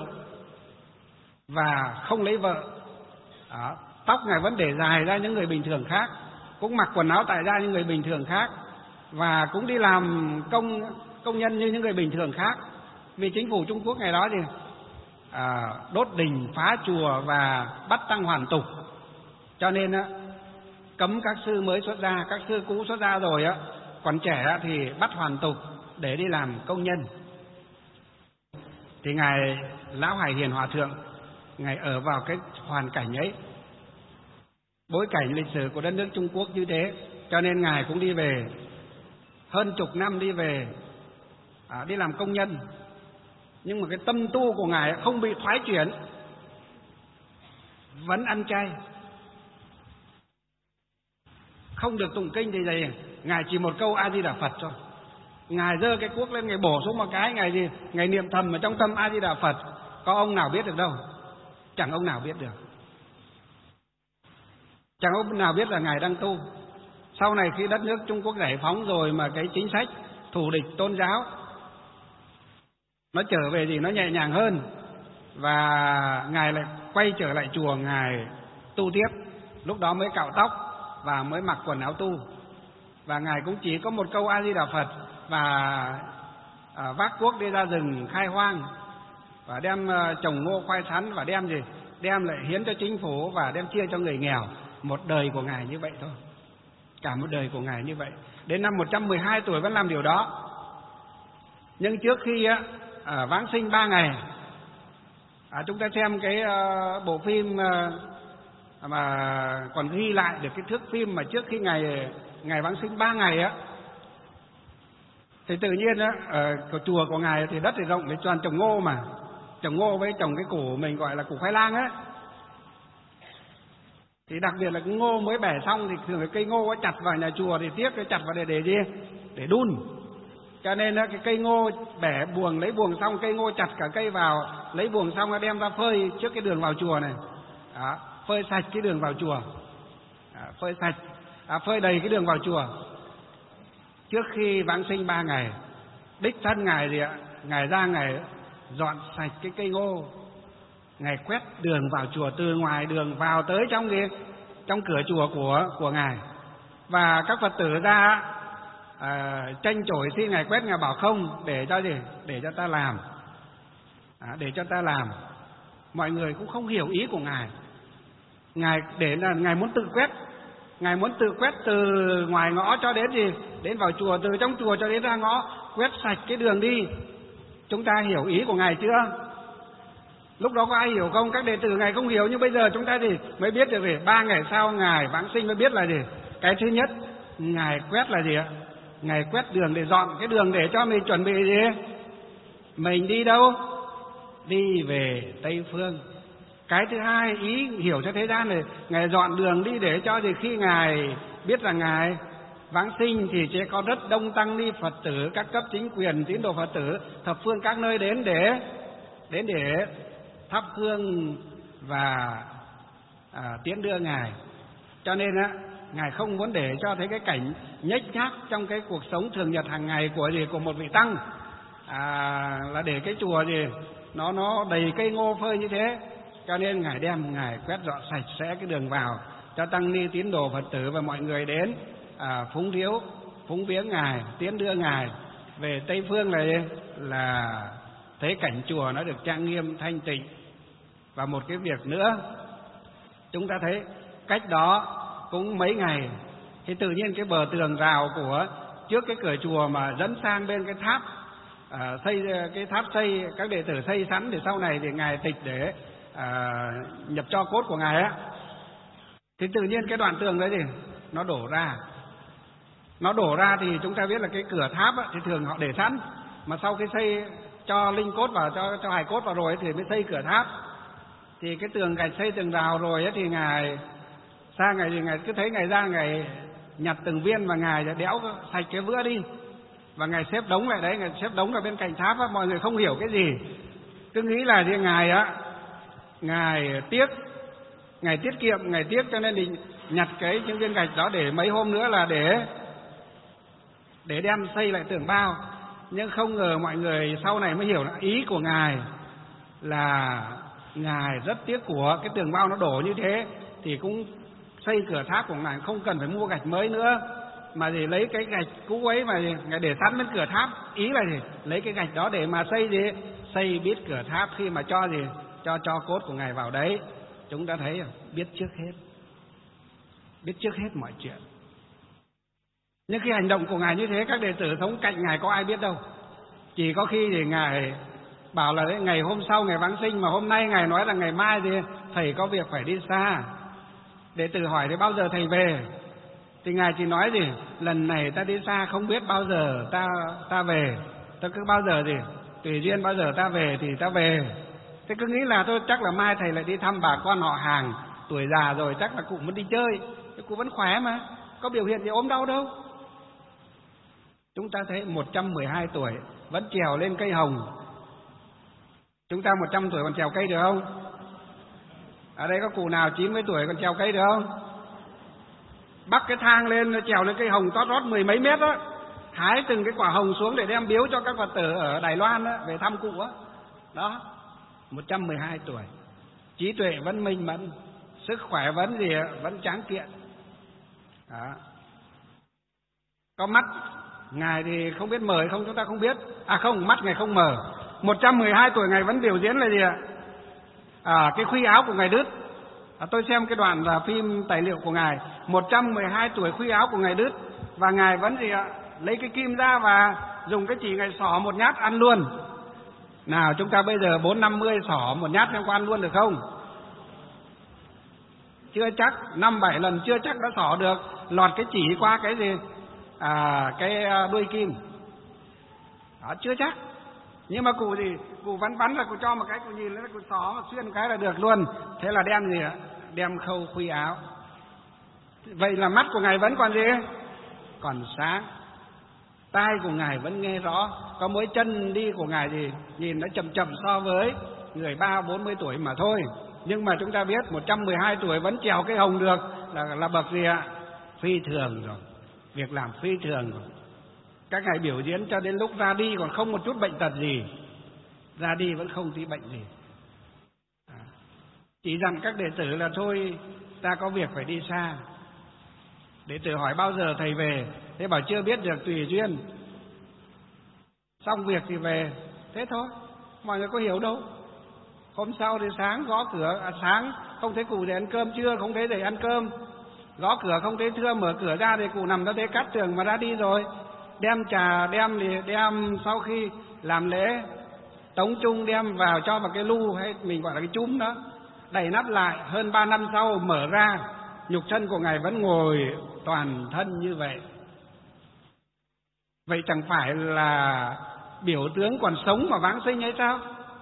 và không lấy vợ. Đó. Tóc Ngài vẫn để dài ra những người bình thường khác, cũng mặc quần áo tại gia như người bình thường khác, và cũng đi làm công công nhân như những người bình thường khác. Vì chính phủ Trung Quốc ngày đó thì à, đốt đình, phá chùa và bắt tăng hoàn tục, cho nên á, cấm các sư mới xuất gia, các sư cũ xuất gia rồi á, còn trẻ thì bắt hoàn tục để đi làm công nhân. Thì Ngài Lão Hải Hiền Hòa Thượng, Ngài ở vào cái hoàn cảnh ấy, bối cảnh lịch sử của đất nước Trung Quốc như thế, cho nên Ngài cũng đi về, hơn chục năm đi về, à, đi làm công nhân. Nhưng mà cái tâm tu của Ngài không bị thoái chuyển, vẫn ăn chay, không được tụng kinh thì gì, Ngài chỉ một câu A Di Đà Phật thôi. Ngài giơ cái cuốc lên, Ngài bổ xuống một cái, Ngài gì, Ngài niệm thầm ở trong tâm A Di Đà Phật. Có ông nào biết được đâu, chẳng ông nào biết được, chẳng ông nào biết là Ngài đang tu. Sau này khi đất nước Trung Quốc giải phóng rồi mà cái chính sách thù địch tôn giáo nó trở về gì, nó nhẹ nhàng hơn, và Ngài lại quay trở lại chùa, Ngài tu tiếp. Lúc đó mới cạo tóc và mới mặc quần áo tu, và Ngài cũng chỉ có một câu A Di Đà Phật, và à, vác cuốc đi ra rừng khai hoang và đem à, trồng ngô khoai sắn, và đem gì, đem lại hiến cho chính phủ và đem chia cho người nghèo. Một đời của Ngài như vậy thôi, cả một đời của Ngài như vậy, đến năm một trăm mười hai tuổi vẫn làm điều đó. Nhưng trước khi á, à, vãng sinh ba ngày, à, chúng ta xem cái à, bộ phim à, mà còn ghi lại được cái thước phim mà trước khi ngày ngày vãng sinh ba ngày á, thì tự nhiên á, ở chùa của Ngài thì đất thì rộng, để toàn trồng ngô, mà trồng ngô với trồng cái củ mình gọi là củ khoai lang á. Thì đặc biệt là cái ngô mới bẻ xong thì thường cái cây ngô ấy chặt vào nhà chùa thì tiếc, cái chặt vào để để gì, để đun. Cho nên á, cái cây ngô bẻ buồng, lấy buồng xong cây ngô chặt cả cây vào, lấy buồng xong nó đem ra phơi trước cái đường vào chùa này. Đó, phơi sạch cái đường vào chùa, à, phơi sạch, à, phơi đầy cái đường vào chùa. Trước khi vãng sinh ba ngày, đích thân Ngài gì ạ, Ngài ra Ngài dọn sạch cái cây ngô, Ngài quét đường vào chùa, từ ngoài đường vào tới trong cái trong cửa chùa của của Ngài. Và các Phật tử ra à, tranh chổi xin Ngài quét, Ngài bảo không, để cho gì? Để cho ta làm, à, để cho ta làm. Mọi người cũng không hiểu ý của Ngài. Ngài để là Ngài muốn tự quét, Ngài muốn tự quét từ ngoài ngõ cho đến gì? Đến vào chùa, từ trong chùa cho đến ra ngõ, quét sạch cái đường đi. Chúng ta hiểu ý của Ngài chưa? Lúc đó có ai hiểu không? Các đệ tử Ngài không hiểu, nhưng bây giờ chúng ta thì mới biết được gì? Ba ngày sau Ngài vãng sinh mới biết là gì? Cái thứ nhất, Ngài quét là gì ạ? Ngài quét đường để dọn cái đường để cho mình chuẩn bị gì? Mình đi đâu? Đi về Tây Phương. Cái thứ hai, ý hiểu cho thế gian này, Ngài dọn đường đi để cho gì? Khi Ngài biết là Ngài vãng sinh thì sẽ có rất đông tăng ni Phật tử, các cấp chính quyền, tín đồ Phật tử thập phương các nơi đến để đến để thắp hương và à, tiễn đưa Ngài. Cho nên á, Ngài không muốn để cho thấy cái cảnh nhếch nhác trong cái cuộc sống thường nhật hàng ngày của gì của một vị tăng, à, là để cái chùa gì nó nó đầy cây ngô phơi như thế. Cho nên Ngài đem Ngài quét dọn sạch sẽ cái đường vào cho tăng ni tín đồ Phật tử và mọi người đến à, phúng điếu phúng viếng Ngài, tiễn đưa Ngài về Tây Phương này, là thấy cảnh chùa nó được trang nghiêm thanh tịnh. Và một cái việc nữa, chúng ta thấy cách đó cũng mấy ngày thì tự nhiên cái bờ tường rào của trước cái cửa chùa mà dẫn sang bên cái tháp à, xây cái tháp xây các đệ tử xây sẵn để sau này thì Ngài tịch để à, nhập cho cốt của Ngài á, thì tự nhiên cái đoạn tường đấy thì nó đổ ra. Nó đổ ra thì chúng ta biết là cái cửa tháp á, thì thường họ để sẵn, mà sau khi xây cho linh cốt vào, cho cho hài cốt vào rồi thì mới xây cửa tháp. Thì cái tường gạch xây tường rào rồi ấy, thì Ngài sang Ngài thì Ngài cứ thấy Ngài ra, Ngài nhặt từng viên và Ngài đẽo sạch cái vữa đi, và Ngài xếp đống lại đấy, Ngài xếp đống ở bên cạnh tháp á. Mọi người không hiểu cái gì, cứ nghĩ là thì Ngài á, Ngài tiếc, Ngài tiết kiệm, Ngài tiếc cho nên thì nhặt cái những viên gạch đó để mấy hôm nữa là để để đem xây lại tường bao. Nhưng không ngờ mọi người sau này mới hiểu là ý của Ngài là Ngài rất tiếc của cái tường bao nó đổ như thế, thì cũng xây cửa tháp của Ngài không cần phải mua gạch mới nữa, mà thì lấy cái gạch cũ ấy mà Ngài để sẵn bên cửa tháp. Ý là gì? Lấy cái gạch đó để mà xây gì? Xây biết cửa tháp khi mà cho gì? Cho cho cốt của Ngài vào đấy. Chúng ta thấy biết trước hết, biết trước hết mọi chuyện. Nhưng khi hành động của Ngài như thế, các đệ tử sống cạnh Ngài có ai biết đâu. Chỉ có khi thì Ngài bảo là đấy, ngày hôm sau Ngài vãng sinh, mà hôm nay Ngài nói là ngày mai thì thầy có việc phải đi xa. Đệ tử hỏi thì bao giờ thầy về? Thì Ngài chỉ nói gì? Lần này ta đi xa không biết bao giờ ta ta về. Ta cứ bao giờ gì? Tùy duyên bao giờ ta về thì ta về. Thế cứ nghĩ là thôi chắc là mai thầy lại đi thăm bà con họ hàng, tuổi già rồi chắc là cụ muốn đi chơi. Thế cụ vẫn khỏe mà, có biểu hiện gì ốm đau đâu. Chúng ta thấy một trăm mười hai tuổi vẫn trèo lên cây hồng. Chúng ta một trăm tuổi còn trèo cây được không? Ở đây có cụ nào chín mươi tuổi còn trèo cây được không? Bắt cái thang lên trèo lên cây hồng tót rót mười mấy mét đó, hái từng cái quả hồng xuống để đem biếu cho các Phật tử ở Đài Loan đó, về thăm cụ đó. Đó, một trăm mười hai tuổi, trí tuệ vẫn minh mẫn, sức khỏe vẫn gì vẫn tráng kiện. Đó. Có mắt Ngài thì không biết mờ hay không chúng ta không biết. À không, mắt Ngài không mờ. một trăm mười hai tuổi Ngài vẫn biểu diễn là gì ạ? À, cái khuy áo của Ngài đứt. À, tôi xem cái đoạn là phim tài liệu của Ngài, một trăm mười hai tuổi khuy áo của Ngài đứt, và Ngài vẫn gì ạ? Lấy cái kim ra và dùng cái chỉ Ngài xỏ một nhát ăn luôn. Nào chúng ta bây giờ bốn năm mươi xỏ một nhát xem có ăn luôn được không? Chưa chắc, năm bảy lần chưa chắc đã xỏ được, lọt cái chỉ qua cái gì? À, cái đuôi kim. Đó, chưa chắc. Nhưng mà cụ thì cụ vắn vắn là cụ cho một cái, cụ nhìn lên cụ xỏ xuyên một cái là được luôn. Thế là đem gì ạ? Đem khâu khuy áo. Vậy là mắt của Ngài vẫn còn gì? Còn sáng. Tai của Ngài vẫn nghe rõ. Có mỗi chân đi của Ngài thì nhìn nó chậm chậm so với người ba bốn mươi tuổi mà thôi. Nhưng mà chúng ta biết một trăm mười hai tuổi vẫn trèo cái hồng được là là bậc gì ạ? Phi thường rồi. Việc làm phi thường rồi. Các Ngài biểu diễn cho đến lúc ra đi còn không một chút bệnh tật gì. ra đi vẫn không tí bệnh gì. Chỉ dặn các đệ tử là thôi ta có việc phải đi xa. Đệ tử hỏi bao giờ thầy về, thế bảo chưa biết được, tùy duyên, xong việc thì về, thế thôi. Mọi người có hiểu đâu. Hôm sau thì sáng gõ cửa, à, sáng không thấy cụ để ăn cơm, trưa không thấy để ăn cơm, gõ cửa không thấy thưa, mở cửa ra thì cụ nằm đó thế cắt tường mà ra đi rồi. Đem trà đem thì đem, sau khi làm lễ tống chung đem vào cho vào cái lu hay mình gọi là cái chúm đó, đậy nắp lại. Hơn ba năm sau mở ra, nhục thân của ngài vẫn ngồi toàn thân như vậy. Vậy chẳng phải là biểu tướng còn sống mà vãng sinh hay sao?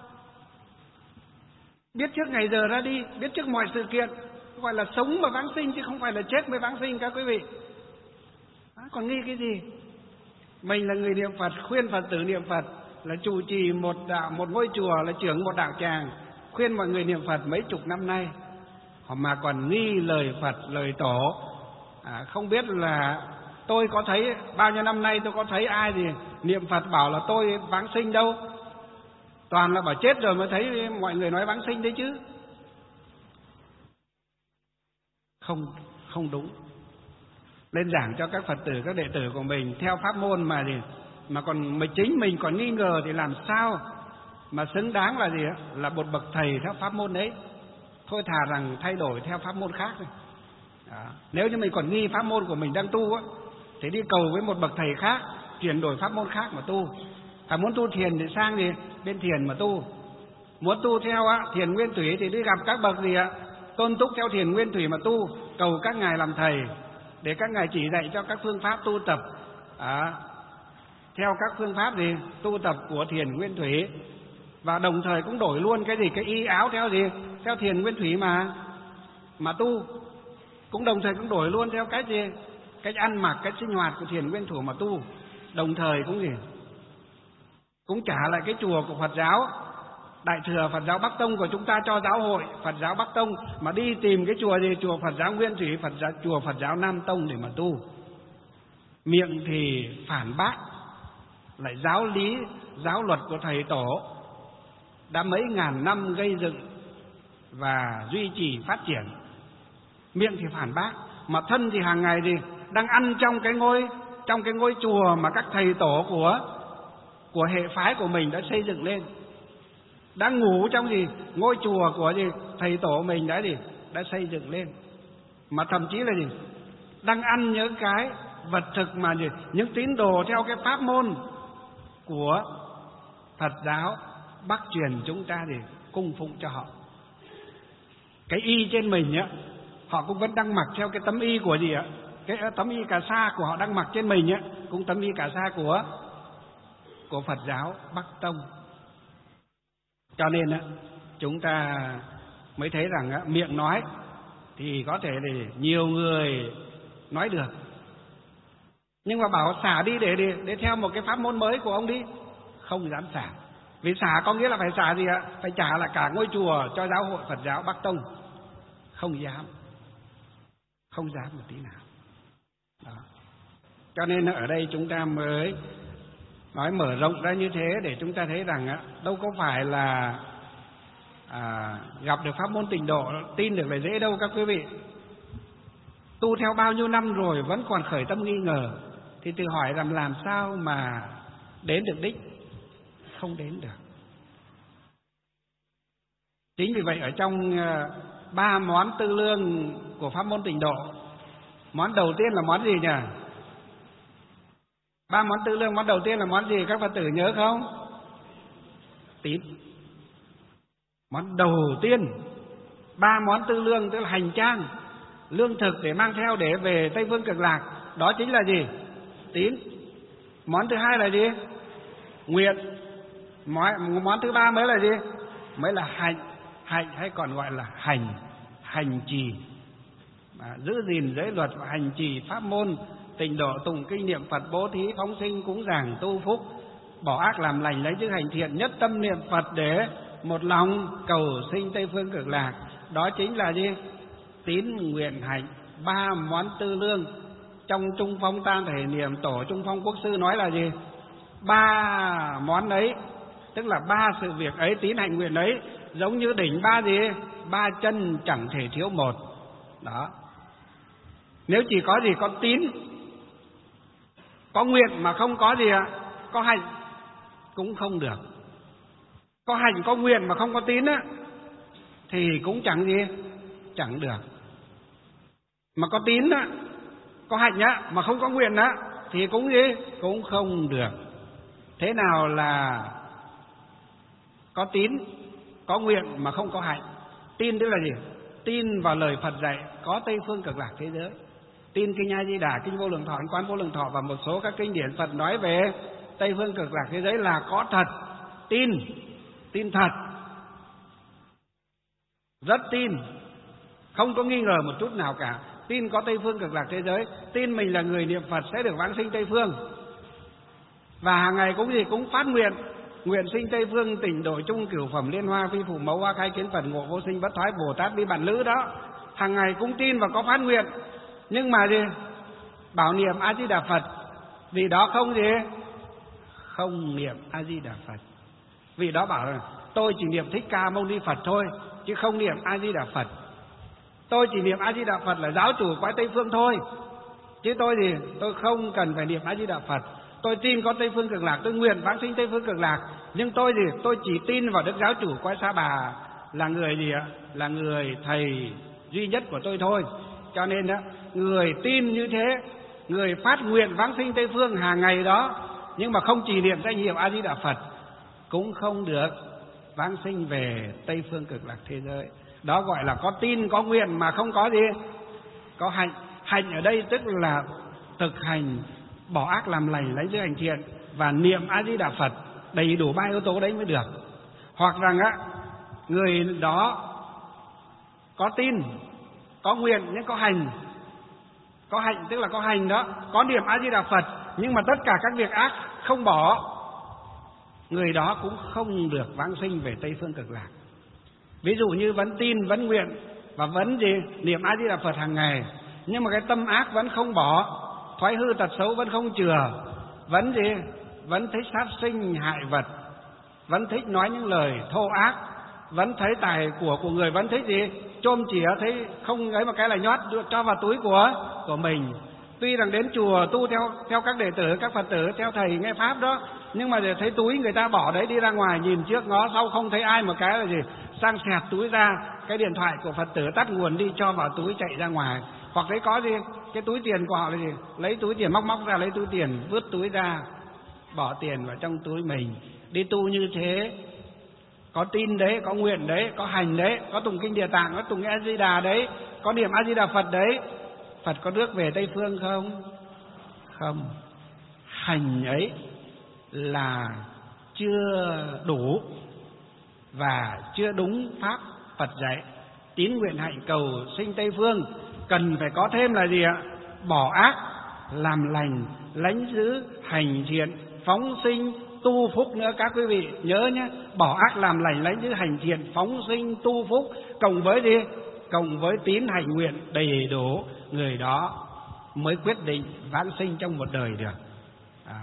Biết trước ngày giờ ra đi, biết trước mọi sự kiện, gọi là sống mà vãng sinh chứ không phải là chết mới vãng sinh các quý vị. À, còn nghi cái gì? Mình là người niệm Phật, khuyên Phật tử niệm Phật, là trụ trì một đạo, một ngôi chùa, là trưởng một đạo tràng, khuyên mọi người niệm Phật mấy chục năm nay, họ mà còn nghi lời Phật, lời Tổ. À, không biết là tôi có thấy bao nhiêu năm nay tôi có thấy ai gì niệm Phật bảo là tôi vãng sinh đâu. Toàn là bảo chết rồi mới thấy mọi người nói vãng sinh đấy chứ. Không, không đúng. Lên giảng cho các Phật tử, các đệ tử của mình theo pháp môn mà gì mà còn mình chính mình còn nghi ngờ thì làm sao mà xứng đáng là gì là một bậc thầy theo pháp môn đấy. Thôi thà rằng thay đổi theo pháp môn khác. Đó. Nếu như mình còn nghi pháp môn của mình đang tu á, thì đi cầu với một bậc thầy khác, chuyển đổi pháp môn khác mà tu. À, muốn tu thiền thì sang gì bên thiền mà tu. Muốn tu theo á, thiền nguyên thủy thì đi gặp các bậc gì ạ, tôn túc theo thiền nguyên thủy mà tu, cầu các ngài làm thầy để các ngài chỉ dạy cho các phương pháp tu tập, à, theo các phương pháp gì tu tập của thiền nguyên thủy. Và đồng thời cũng đổi luôn cái gì cái y áo theo gì theo thiền nguyên thủy mà mà tu, cũng đồng thời cũng đổi luôn theo cách gì cách ăn mặc, cách sinh hoạt của thiền nguyên thủy mà tu. Đồng thời cũng gì cũng trả lại cái chùa của Phật giáo Đại thừa Phật giáo Bắc Tông của chúng ta cho giáo hội Phật giáo Bắc Tông, mà đi tìm cái chùa gì chùa Phật giáo Nguyên Thủy, Phật giáo, chùa Phật giáo Nam Tông để mà tu. Miệng thì phản bác lại giáo lý giáo luật của thầy Tổ đã mấy ngàn năm gây dựng và duy trì phát triển. Miệng thì phản bác mà thân thì hàng ngày thì đang ăn trong cái ngôi trong cái ngôi chùa mà các thầy Tổ của của hệ phái của mình đã xây dựng lên, đang ngủ trong gì ngôi chùa của gì thầy Tổ mình đã gì đã xây dựng lên, mà thậm chí là gì đang ăn những cái vật thực mà gì những tín đồ theo cái pháp môn của Phật giáo Bắc truyền chúng ta thì cung phụng cho họ. Cái y trên mình á, họ cũng vẫn đang mặc theo cái tấm y của gì ạ, cái tấm y cà sa của họ đang mặc trên mình á, cũng tấm y cà sa của của Phật giáo Bắc Tông. Cho nên á, chúng ta mới thấy rằng á, miệng nói thì có thể là nhiều người nói được, nhưng mà bảo xả đi để, để để theo một cái pháp môn mới của ông đi, không dám xả. Vì xả có nghĩa là phải xả gì ạ? Phải trả lại cả ngôi chùa cho giáo hội Phật giáo Bắc Tông. Không dám, không dám một tí nào. Đó. Cho nên ở đây chúng ta mới nói mở rộng ra như thế để chúng ta thấy rằng á, đâu có phải là à, gặp được pháp môn tịnh độ tin được là dễ đâu các quý vị. Tu theo bao nhiêu năm rồi vẫn còn khởi tâm nghi ngờ thì tự hỏi rằng làm sao mà đến được đích? Không đến được. Chính vì vậy ở trong ba món tư lương của pháp môn tịnh độ, món đầu tiên là món gì nhỉ? Ba món tư lương, món đầu tiên là món gì các Phật tử nhớ không? Tín. Món đầu tiên ba món tư lương tức là hành trang, lương thực để mang theo để về Tây Phương Cực Lạc, đó chính là gì? Tín. Món thứ hai là gì? Nguyện. Món, món thứ ba mới là gì? Mới là hạnh. Hạnh hay còn gọi là hành, hành trì, à, giữ gìn giới luật và hành trì pháp môn tịnh độ, tụng kinh niệm Phật, bố thí phóng sinh cúng dường tu phúc, bỏ ác làm lành, lấy chức hành thiện, nhất tâm niệm Phật để một lòng cầu sinh Tây Phương Cực Lạc. Đó chính là gì? Tín, nguyện, hạnh. Ba món tư lương. Trong Trung Phong Tam Thể Niệm Tổ Trung Phong Quốc Sư nói là gì? Ba món ấy tức là ba sự việc ấy, tín hạnh nguyện ấy, giống như đỉnh ba gì? Ba chân chẳng thể thiếu một. Đó. Nếu chỉ có gì? Có tín, có nguyện mà không có gì ạ? Có hạnh cũng không được. Có hạnh có nguyện mà không có tín á thì cũng chẳng gì? Chẳng được. Mà có tín á, có hạnh á mà không có nguyện á thì cũng gì? Cũng không được. Thế nào là có tín, có nguyện mà không có hạnh? Tin tức là gì? Tin vào lời Phật dạy có Tây phương Cực Lạc thế giới. Tin kinh A Di Đà, kinh Vô Lượng Thọ, Quán Vô Lượng Thọ và một số các kinh điển Phật nói về Tây phương Cực Lạc thế giới là có thật. Tin, tin thật, rất tin, không có nghi ngờ một chút nào cả. Tin có Tây phương Cực Lạc thế giới, tin mình là người niệm Phật sẽ được vãng sinh Tây phương, và hàng ngày cũng gì? Cũng phát nguyện, nguyện sinh Tây phương tỉnh độ chung cửu phẩm liên hoa phi phụ mẫu hoa khai kiến Phật ngộ vô sinh bất thoái Bồ Tát bi bản lữ đó. Hàng ngày cũng tin và có phát nguyện, nhưng mà gì? Bảo niệm A Di Đà Phật, vì đó không gì? Không niệm A Di Đà Phật. Vì đó bảo là tôi chỉ niệm Thích Ca Mâu Ni Phật thôi, chứ không niệm A Di Đà Phật. Tôi chỉ niệm A Di Đà Phật là giáo chủ cõi Tây phương thôi, chứ tôi gì? Tôi không cần phải niệm A Di Đà Phật. Tôi tin có Tây phương Cực Lạc, tôi nguyện vãng sinh Tây phương Cực Lạc, nhưng tôi gì? Tôi chỉ tin vào Đức Giáo chủ cõi Sa Bà là người gì ạ? Là người thầy duy nhất của tôi thôi. Cho nên đó, người tin như thế, người phát nguyện vãng sinh Tây phương hàng ngày đó, nhưng mà không chỉ niệm danh hiệu A Di Đà Phật, cũng không được vãng sinh về Tây phương Cực Lạc thế giới. Đó gọi là có tin, có nguyện mà không có gì? Có hạnh. Hạnh ở đây tức là thực hành bỏ ác làm lành, lấy giữ hành thiện và niệm A Di Đà Phật, đầy đủ ba yếu tố đấy mới được. Hoặc rằng á, người đó có tin, có nguyện nhưng có hành. Có hạnh tức là có hành đó, có niệm A Di Đà Phật, nhưng mà tất cả các việc ác không bỏ, người đó cũng không được vãng sinh về Tây phương Cực Lạc. Ví dụ như vẫn tin, vẫn nguyện và vẫn gì? Niệm A Di Đà Phật hàng ngày, nhưng mà cái tâm ác vẫn không bỏ, thói hư tật xấu vẫn không chừa, vẫn gì? Vẫn thích sát sinh hại vật, vẫn thích nói những lời thô ác, vẫn thấy tài của của người vẫn thích gì? Chôm chỉa, thấy không ấy mà cái là nhót cho vào túi của của mình. Tuy rằng đến chùa tu theo theo các đệ tử, các Phật tử theo thầy nghe pháp đó, nhưng mà để thấy túi người ta bỏ đấy, đi ra ngoài nhìn trước ngó sau không thấy ai một cái là gì? Sang xẹt túi ra, cái điện thoại của Phật tử tắt nguồn đi cho vào túi chạy ra ngoài. Hoặc thấy có gì? Cái túi tiền của họ là gì? Lấy túi tiền, móc móc ra lấy túi tiền, vứt túi ra, bỏ tiền vào trong túi mình. Đi tu như thế, có tin đấy, có nguyện đấy, có hành đấy, có tụng kinh Địa Tạng, có tụng A Di Đà đấy, có niệm A Di Đà Phật đấy, Phật có rước về Tây phương không? Không. Hành ấy là chưa đủ và chưa đúng pháp Phật dạy. Tín nguyện hạnh cầu sinh Tây phương cần phải có thêm là gì ạ? Bỏ ác làm lành, lánh giữ hành thiện, phóng sinh tu phúc nữa các quý vị nhớ nhé. Bỏ ác làm lành, lánh giữ hành thiện, phóng sinh tu phúc, cộng với gì? Cộng với tín hành nguyện đầy đủ, người đó mới quyết định vãng sinh trong một đời được. Đó.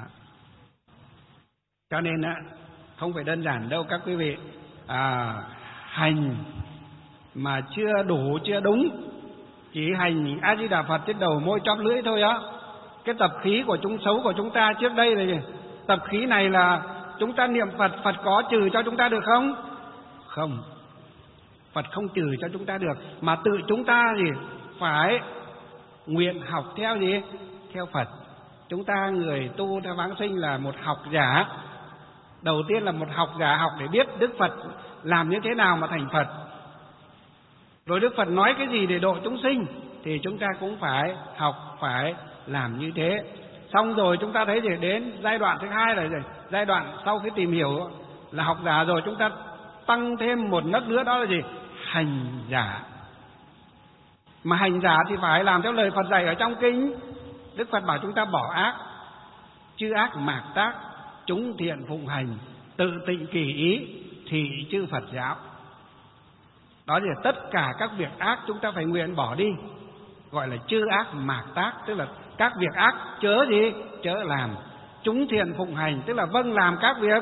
Cho nên á, không phải đơn giản đâu các quý vị. À, hành mà chưa đủ, chưa đúng, chỉ hành A Di Đà Phật trên đầu môi chóp lưỡi thôi á. Cái tập khí của chúng xấu của chúng ta trước đây là gì? Tập khí này là chúng ta niệm Phật, Phật có trừ cho chúng ta được không? Không. Phật không trừ cho chúng ta được, mà tự chúng ta gì? Phải nguyện học theo gì? Theo Phật. Chúng ta người tu theo vãng sinh là một học giả. Đầu tiên là một học giả, học để biết Đức Phật làm như thế nào mà thành Phật. Rồi Đức Phật nói cái gì để độ chúng sinh thì chúng ta cũng phải học, phải làm như thế. Xong rồi chúng ta thấy gì? Đến giai đoạn thứ hai là gì? Giai đoạn sau khi tìm hiểu là học giả rồi, chúng ta tăng thêm một nấc nữa, đó là gì? Hành giả. Mà hành giả thì phải làm theo lời Phật dạy ở trong kinh. Đức Phật bảo chúng ta bỏ ác, chư ác mạt tác, chúng thiện phụng hành, tự tịnh kỳ ý, thị chư Phật giáo. Đó là tất cả các việc ác chúng ta phải nguyện bỏ đi, gọi là chư ác mạt tác, tức là các việc ác chớ gì? Chớ làm. Chúng thiện phụng hành, tức là vâng làm các việc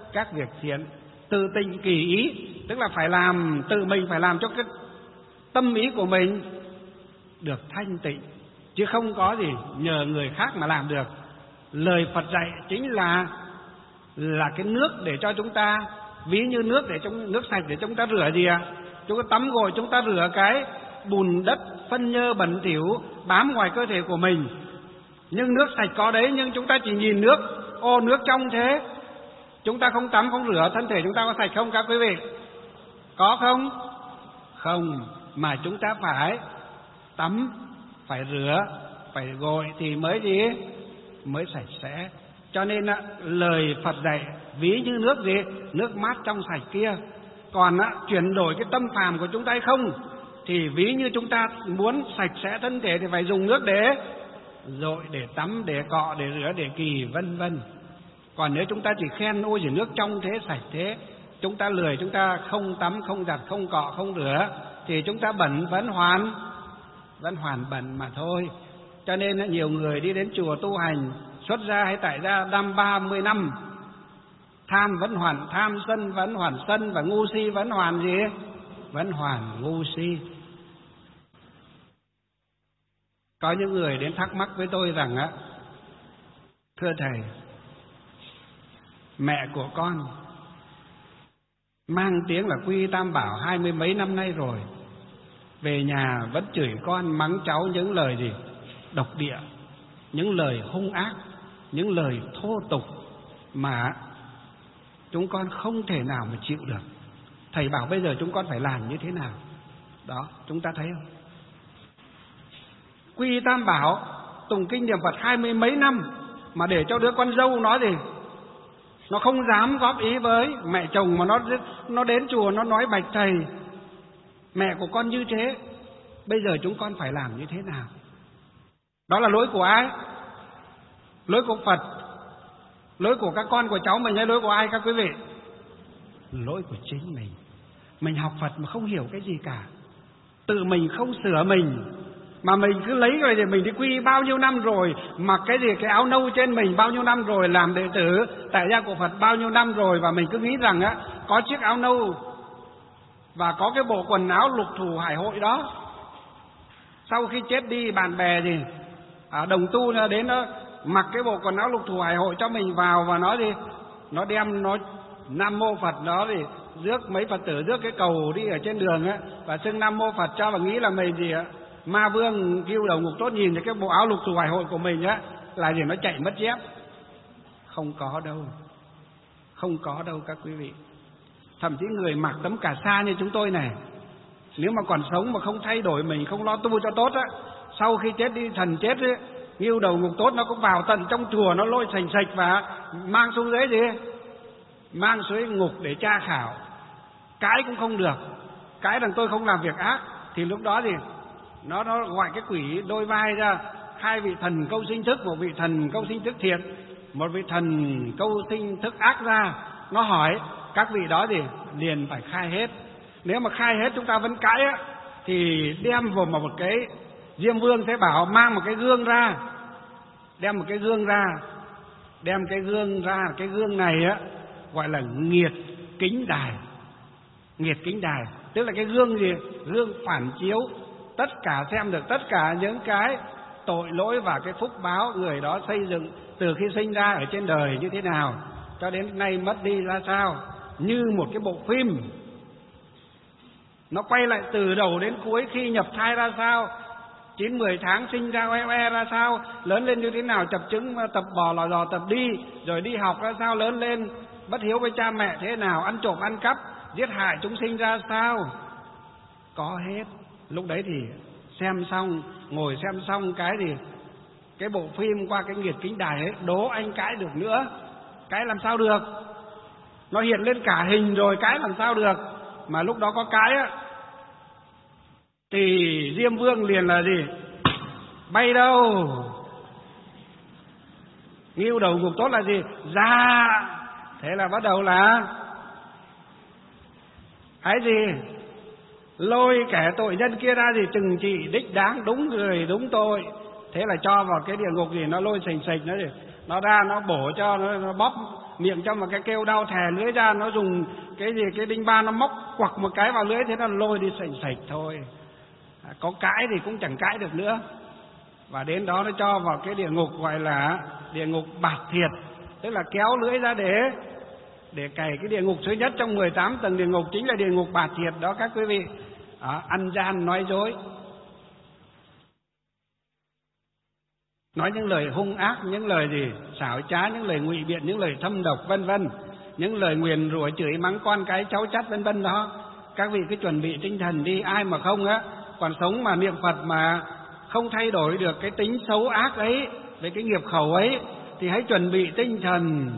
các việc thiện. Tự tịnh kỳ ý, tức là phải làm, tự mình phải làm cho cái tâm ý của mình được thanh tịnh, chứ không có gì nhờ người khác mà làm được. Lời Phật dạy chính là là cái nước để cho chúng ta, ví như nước để trong nước sạch để chúng ta rửa gì ạ? À? Chúng ta tắm gội, chúng ta rửa cái bùn đất, phân nhơ bẩn thỉu bám ngoài cơ thể của mình. Nhưng nước sạch có đấy, nhưng chúng ta chỉ nhìn nước, ô nước trong thế, chúng ta không tắm không rửa, thân thể chúng ta có sạch không các quý vị? Có không? Không, mà chúng ta phải tắm, phải rửa, phải gội thì mới gì? Mới sạch sẽ. Cho nên lời Phật dạy ví như nước gì? Nước mát trong sạch kia. Còn chuyển đổi cái tâm phàm của chúng ta hay không thì ví như chúng ta muốn sạch sẽ thân thể thì phải dùng nước để dội, để tắm, để cọ, để rửa, để kỳ, vân vân. Còn nếu chúng ta chỉ khen ôi chỉ nước trong thế, sạch thế, chúng ta lười, chúng ta không tắm, không giặt, không cọ, không rửa thì chúng ta bẩn vẫn hoàn vẫn hoàn bẩn mà thôi. Cho nên nhiều người đi đến chùa tu hành, xuất gia hay tại gia năm ba mươi năm, tham vẫn hoàn tham, sân vẫn hoàn sân, và ngu si vẫn hoàn gì? Vẫn hoàn ngu si. Có những người đến thắc mắc với tôi rằng á, thưa thầy, mẹ của con mang tiếng là quy tam bảo hai mươi mấy năm nay rồi, về nhà vẫn chửi con, mắng cháu những lời gì? Độc địa, những lời hung ác, những lời thô tục mà chúng con không thể nào mà chịu được. Thầy bảo bây giờ chúng con phải làm như thế nào? Đó, chúng ta thấy không? Quy tam bảo, tụng kinh niệm Phật hai mươi mấy năm mà để cho đứa con dâu nó gì? Nó không dám góp ý với mẹ chồng, mà nó nó đến chùa nó nói bạch thầy, mẹ của con như thế, bây giờ chúng con phải làm như thế nào? Đó là lỗi của ai? Lỗi của Phật, lỗi của các con của cháu mình hay lỗi của ai các quý vị? Lỗi của chính mình. Mình học Phật mà không hiểu cái gì cả, tự mình không sửa mình, mà mình cứ lấy rồi thì mình đi quy bao nhiêu năm rồi, mặc cái gì cái áo nâu trên mình bao nhiêu năm rồi, làm đệ tử tại gia của Phật bao nhiêu năm rồi, và mình cứ nghĩ rằng á có chiếc áo nâu và có cái bộ quần áo lục thủ hải hội đó, sau khi chết đi bạn bè gì à, đồng tu nó đến nó mặc cái bộ quần áo lục thủ hải hội cho mình vào, và nó gì nó đem nó Nam Mô Phật, đó thì rước mấy Phật tử rước cái cầu đi ở trên đường á, và xưng Nam Mô Phật cho, và nghĩ là mình gì á ma vương kêu đầu ngục tốt, nhìn thấy cái bộ áo lục thủ hải hội của mình á là gì nó chạy mất dép. Không có đâu, không có đâu các quý vị. Thậm chí người mặc tấm cà sa như chúng tôi này, nếu mà còn sống mà không thay đổi mình, không lo tu cho tốt á, sau khi chết đi, thần chết ấy, nghiêu đầu ngục tốt nó cũng vào tận trong chùa, nó lôi sành sạch và mang xuống dưới gì, mang xuống ngục để tra khảo. Cái cũng không được, cái rằng tôi không làm việc ác, thì lúc đó thì nó nó gọi cái quỷ đôi vai ra, hai vị thần câu sinh thức, một vị thần câu sinh thức thiện, một vị thần câu sinh thức ác ra. Nó hỏi các vị đó thì liền phải khai hết. Nếu mà khai hết chúng ta vẫn cãi á, thì đem vào một cái Diêm Vương sẽ bảo mang một cái gương ra, đem một cái gương ra, đem cái gương ra, cái gương này á gọi là nghiệt kính đài. Nghiệt kính đài tức là cái gương gì? Gương phản chiếu tất cả, xem được tất cả những cái tội lỗi và cái phúc báo người đó xây dựng từ khi sinh ra ở trên đời như thế nào, cho đến nay mất đi ra sao, như một cái bộ phim. Nó quay lại từ đầu đến cuối, khi nhập thai ra sao, chín mười tháng sinh ra oe oe ra sao, lớn lên như thế nào, chập chững tập bò lò dò tập đi, rồi đi học ra sao, lớn lên bất hiếu với cha mẹ thế nào, ăn trộm ăn cắp, giết hại chúng sinh ra sao, có hết. Lúc đấy thì xem xong, ngồi xem xong cái thì cái bộ phim qua cái nghiệt kính đài ấy, đố anh cãi được nữa, cái làm sao được, nó hiện lên cả hình rồi, cái làm sao được. Mà lúc đó có cái á thì Diêm Vương liền là gì? Bay đâu? Nghiêu đầu ngục tốt là gì? Ra. Thế là bắt đầu là cái gì? Lôi kẻ tội nhân kia ra thì trừng trị đích đáng, đúng người đúng tội. Thế là cho vào cái địa ngục gì, nó lôi sành sạch nó gì, nó ra nó bổ cho, nó, nó bóp miệng trong một cái kêu đau thè lưỡi ra, nó dùng cái gì cái đinh ba nó móc quặc một cái vào lưỡi, thế nó lôi đi sành sạch thôi. À, có cãi thì cũng chẳng cãi được nữa. Và đến đó nó cho vào cái địa ngục gọi là địa ngục bạt thiệt, tức là kéo lưỡi ra để để cày. Cái địa ngục thứ nhất trong mười tám tầng địa ngục chính là địa ngục bạt thiệt đó các quý vị. À, ăn gian nói dối, nói những lời hung ác, những lời gì xảo trá, những lời ngụy biện, những lời thâm độc vân vân, những lời nguyền rủa chửi mắng con cái cháu chắt vân vân đó. Các vị cứ chuẩn bị tinh thần đi. Ai mà không á còn sống mà niệm Phật mà không thay đổi được cái tính xấu ác ấy, với cái nghiệp khẩu ấy, thì hãy chuẩn bị tinh thần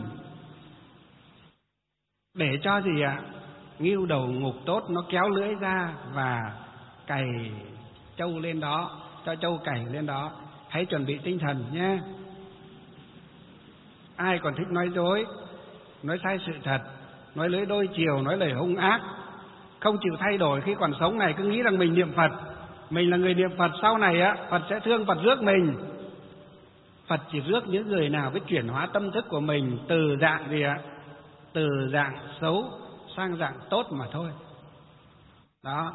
để cho gì ạ? Ngưu đầu ngục tốt nó kéo lưỡi ra và cày trâu lên đó, cho trâu cày lên đó. Hãy chuẩn bị tinh thần nhé. Ai còn thích nói dối, nói sai sự thật, nói lưỡi đôi chiều, nói lời hung ác, không chịu thay đổi khi còn sống này, cứ nghĩ rằng mình niệm Phật, mình là người niệm Phật, sau này á Phật sẽ thương, Phật rước mình. Phật chỉ rước những người nào biết chuyển hóa tâm thức của mình từ dạng gì ạ? Từ dạng xấu sang dạng tốt mà thôi. Đó.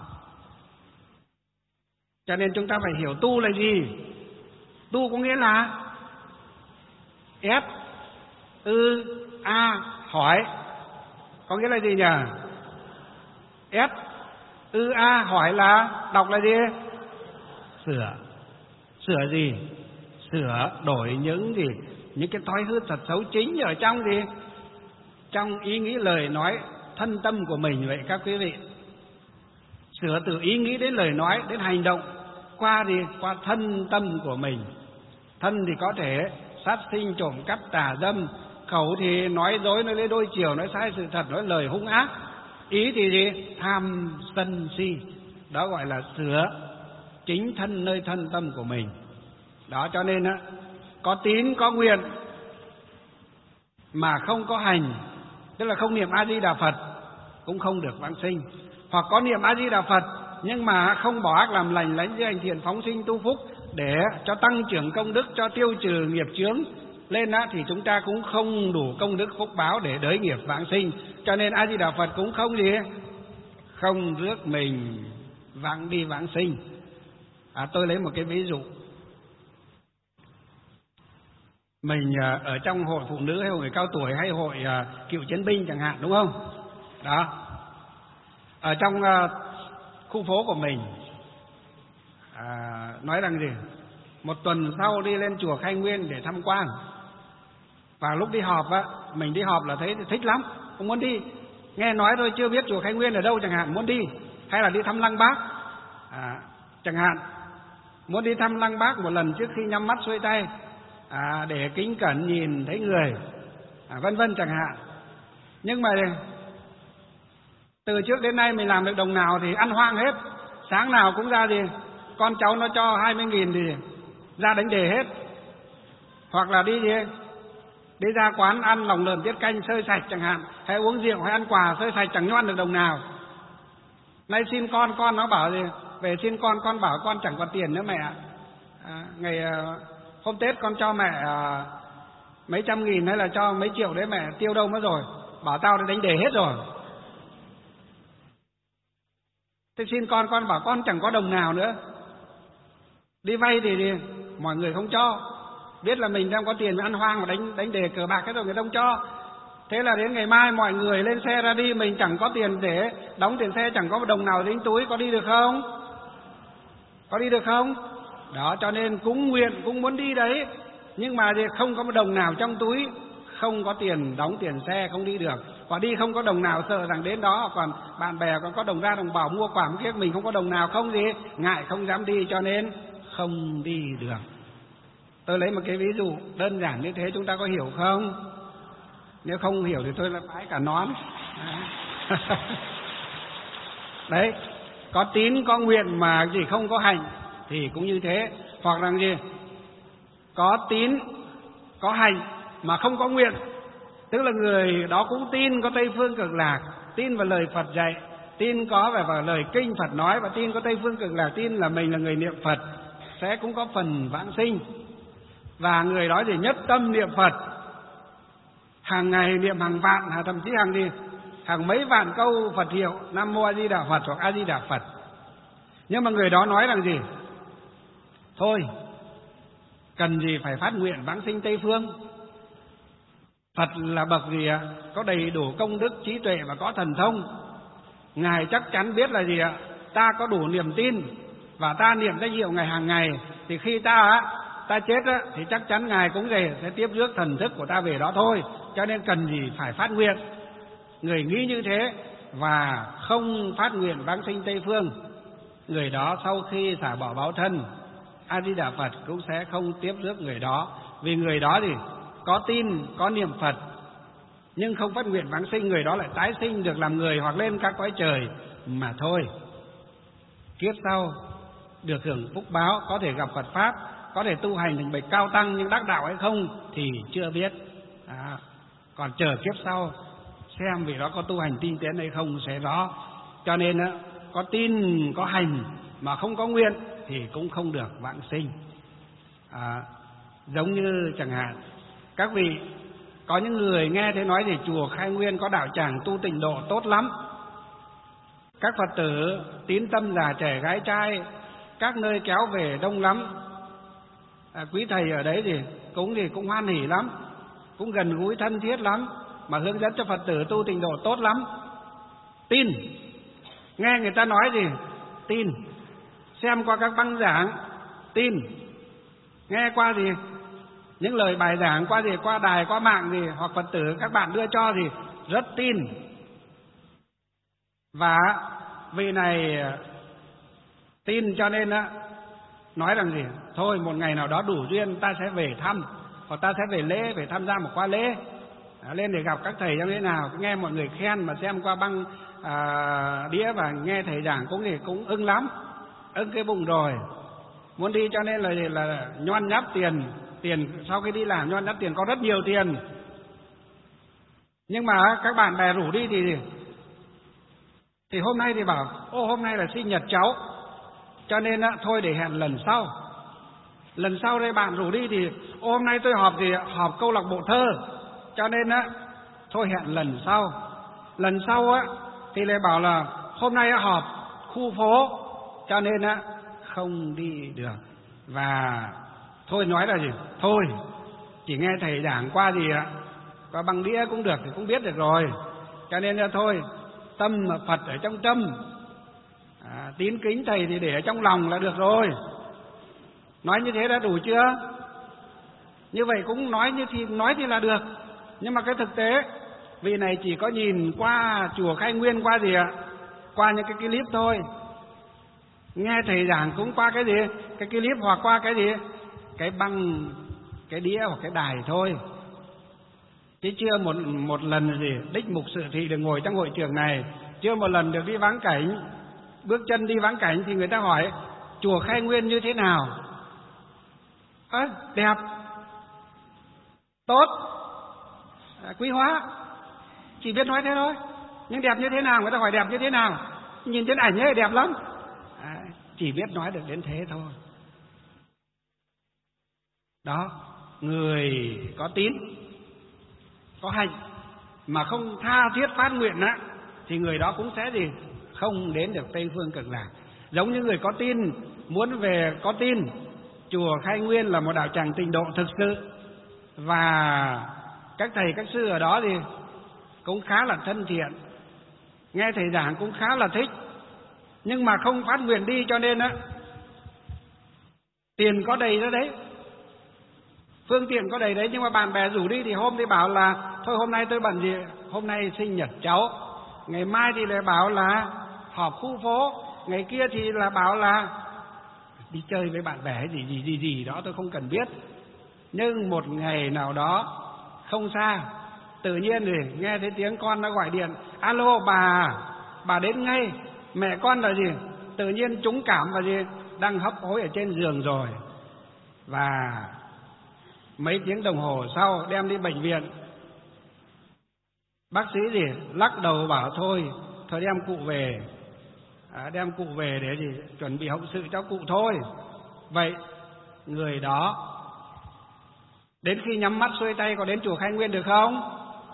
Cho nên chúng ta phải hiểu tu là gì. Tu có nghĩa là S ư a hỏi. Có nghĩa là gì nhỉ? S ư a hỏi là đọc là gì? Sửa. Sửa gì? Sửa đổi những gì? Những cái thói hư tật xấu chính ở trong gì? Trong ý nghĩ lời nói thân tâm của mình vậy các quý vị. Sửa từ ý nghĩ đến lời nói đến hành động qua gì? Qua thân tâm của mình. Thân thì có thể sát sinh, trộm cắp, tà dâm. Khẩu thì nói dối, nói lưỡi đôi chiều, nói sai sự thật, nói lời hung ác. Ý thì gì? Tham sân si. Đó gọi là sửa chính thân nơi thân tâm của mình. Đó, cho nên á, có tín có nguyện mà không có hành, tức là không niệm A Di Đà Phật, cũng không được vãng sinh. Hoặc có niệm A Di Đà Phật nhưng mà không bỏ ác làm lành, lánh giới hành thiện, phóng sinh tu phúc để cho tăng trưởng công đức, cho tiêu trừ nghiệp chướng lên á, thì chúng ta cũng không đủ công đức phúc báo để đới nghiệp vãng sinh. Cho nên A Di Đà Phật cũng không gì, không rước mình vãng đi vãng sinh. À, tôi lấy một cái ví dụ. Mình ở trong hội phụ nữ hay hội người cao tuổi hay hội uh, cựu chiến binh chẳng hạn, đúng không? Đó. Ở trong uh, khu phố của mình, à, nói rằng gì? Một tuần sau đi lên chùa Khai Nguyên để tham quan. Và lúc đi họp á, mình đi họp là thấy thích lắm, không muốn đi. Nghe nói thôi chưa biết chùa Khai Nguyên ở đâu chẳng hạn, muốn đi. Hay là đi thăm Lăng Bác à, chẳng hạn, muốn đi thăm Lăng Bác một lần trước khi nhắm mắt xuôi tay, à, để kính cẩn nhìn thấy người, à, vân vân chẳng hạn. Nhưng mà từ trước đến nay mình làm được đồng nào thì ăn hoang hết. Sáng nào cũng ra gì, con cháu nó cho hai mươi nghìn thì ra đánh đề hết. Hoặc là đi gì, đi ra quán ăn lòng lợn tiết canh sơi sạch chẳng hạn, hay uống rượu hay ăn quà sơi sạch, chẳng ăn được đồng nào. Nay xin con, con nó bảo gì, về xin con, con bảo con chẳng còn tiền nữa mẹ. À, ngày hôm Tết con cho mẹ à, mấy trăm nghìn hay là cho mấy triệu đấy, mẹ tiêu đâu mất rồi, bảo tao đã đánh đề hết rồi. Thế xin con, con bảo con chẳng có đồng nào nữa. Đi vay thì, thì mọi người không cho, biết là mình đang có tiền ăn hoang mà đánh đánh đề cờ bạc hết rồi, người ta không cho. Thế là đến ngày mai mọi người lên xe ra đi, mình chẳng có tiền để đóng tiền xe, chẳng có một đồng nào dính túi, có đi được không? Có đi được không? Đó, cho nên cũng nguyện, cũng muốn đi đấy, nhưng mà không có một đồng nào trong túi, không có tiền đóng tiền xe, không đi được. Và đi không có đồng nào, sợ rằng đến đó còn bạn bè còn có đồng ra đồng bảo mua quả kia, mình không có đồng nào, không gì, ngại không dám đi, cho nên không đi được. Tôi lấy một cái ví dụ đơn giản như thế, chúng ta có hiểu không? Nếu không hiểu thì tôi lại bái cả nón. Đấy, có tín có nguyện mà gì không có hành thì cũng như thế. Hoặc rằng gì, có tín có hành mà không có nguyện, tức là người đó cũng tin có Tây Phương Cực Lạc, tin vào lời Phật dạy, tin có về vào lời kinh Phật nói, và tin có Tây Phương Cực Lạc, tin là mình là người niệm Phật sẽ cũng có phần vãng sinh. Và người đó thì nhất tâm niệm Phật hàng ngày niệm hàng vạn, thậm chí hàng gì hàng mấy vạn câu Phật hiệu Nam Mô A Di Đà Phật hoặc A Di Đà Phật. Nhưng mà người đó nói rằng gì? Thôi, cần gì phải phát nguyện vãng sinh Tây Phương. Phật là bậc gì ạ? Có đầy đủ công đức, trí tuệ và có thần thông. Ngài chắc chắn biết là gì ạ? Ta có đủ niềm tin và ta niệm danh hiệu Ngài hàng ngày, thì khi ta á, ta chết á, thì chắc chắn Ngài cũng về sẽ tiếp rước thần thức của ta về đó thôi. Cho nên cần gì phải phát nguyện. Người nghĩ như thế và không phát nguyện vãng sinh Tây Phương, người đó sau khi xả bỏ báo thân, A Di Đà Phật cũng sẽ không tiếp rước người đó. Vì người đó thì có tin, có niệm Phật, nhưng không phát nguyện vãng sinh, người đó lại tái sinh được làm người hoặc lên các cõi trời mà thôi. Kiếp sau được hưởng phúc báo, có thể gặp Phật Pháp, có thể tu hành thành bậc cao tăng, nhưng đắc đạo hay không thì chưa biết. À, còn chờ kiếp sau xem vị đó có tu hành tinh tiến hay không sẽ rõ. Cho nên có tin, có hành mà không có nguyện thì cũng không được vãng sinh. À, giống như chẳng hạn các vị có những người nghe thấy nói thì chùa Khai Nguyên có đạo tràng tu tịnh độ tốt lắm, các Phật tử tín tâm già trẻ gái trai các nơi kéo về đông lắm. À, quý thầy ở đấy thì cũng thì cũng hoan hỉ lắm, cũng gần gũi thân thiết lắm, mà hướng dẫn cho Phật tử tu tịnh độ tốt lắm. Tin, nghe người ta nói gì tin, xem qua các băng giảng tin, nghe qua gì những lời bài giảng qua gì qua đài qua mạng gì hoặc Phật tử các bạn đưa cho thì rất tin. Và vị này tin cho nên á nói rằng gì thôi một ngày nào đó đủ duyên ta sẽ về thăm, hoặc ta sẽ về lễ, về tham gia một khóa lễ, à, lên để gặp các thầy trong thế nào, nghe mọi người khen mà xem qua băng à, đĩa và nghe thầy giảng cũng thì cũng ưng lắm, ưng cái bụng rồi muốn đi, cho nên là là nhoăn nhắp tiền tiền sau khi đi làm nhoăn nhắp tiền, có rất nhiều tiền. Nhưng mà các bạn bè rủ đi thì thì hôm nay thì bảo ô hôm nay là sinh nhật cháu, cho nên á, thôi để hẹn lần sau. Lần sau đây bạn rủ đi thì ô hôm nay tôi họp thì họp câu lạc bộ thơ, cho nên á thôi hẹn lần sau. Lần sau á thì lại bảo là hôm nay họp khu phố, cho nên á không đi được. Và thôi nói là gì thôi chỉ nghe thầy giảng qua gì ạ, qua băng đĩa cũng được thì cũng biết được rồi, cho nên là thôi tâm Phật ở trong tâm, à, tín kính thầy thì để ở trong lòng là được rồi. Nói như thế đã đủ chưa? Như vậy cũng nói như thì nói thì là được, nhưng mà cái thực tế vị này chỉ có nhìn qua chùa Khai Nguyên qua gì ạ, qua những cái clip thôi, nghe thầy giảng cũng qua cái gì cái clip hoặc qua cái gì cái băng cái đĩa hoặc cái đài thôi, chứ chưa một một lần gì đích mục sự thị được ngồi trong hội trường này, chưa một lần được đi vãng cảnh, bước chân đi vãng cảnh thì người ta hỏi chùa Khai Nguyên như thế nào? À, đẹp, tốt, à, quý hóa, chỉ biết nói thế thôi. Nhưng đẹp như thế nào? Người ta hỏi đẹp như thế nào? Nhìn trên ảnh ấy đẹp lắm, à, chỉ biết nói được đến thế thôi. Đó, người có tín, có hành mà không tha thiết phát nguyện á, thì người đó cũng sẽ gì không đến được Tây Phương Cực Lạc. Giống như người có tin muốn về, có tin chùa Khai Nguyên là một đạo tràng tịnh độ thực sự, và các thầy các sư ở đó thì cũng khá là thân thiện, nghe thầy giảng cũng khá là thích, nhưng mà không phát nguyện đi, cho nên á tiền có đầy ra đấy, phương tiện có đầy đấy, nhưng mà bạn bè rủ đi thì hôm thì bảo là thôi hôm nay tôi bận gì, hôm nay sinh nhật cháu, ngày mai thì lại bảo là họp khu phố, ngày kia thì là bảo là đi chơi với bạn bè gì gì gì gì đó tôi không cần biết. Nhưng một ngày nào đó không xa, tự nhiên thì nghe thấy tiếng con nó gọi điện, alo bà, bà đến ngay, mẹ con là gì, tự nhiên trúng cảm và gì đang hấp hối ở trên giường rồi. Và mấy tiếng đồng hồ sau đem đi bệnh viện, bác sĩ gì lắc đầu bảo thôi thôi đem cụ về, à, đem cụ về để gì chuẩn bị hậu sự cho cụ thôi. Vậy người đó đến khi nhắm mắt xuôi tay có đến chùa Khai Nguyên được không?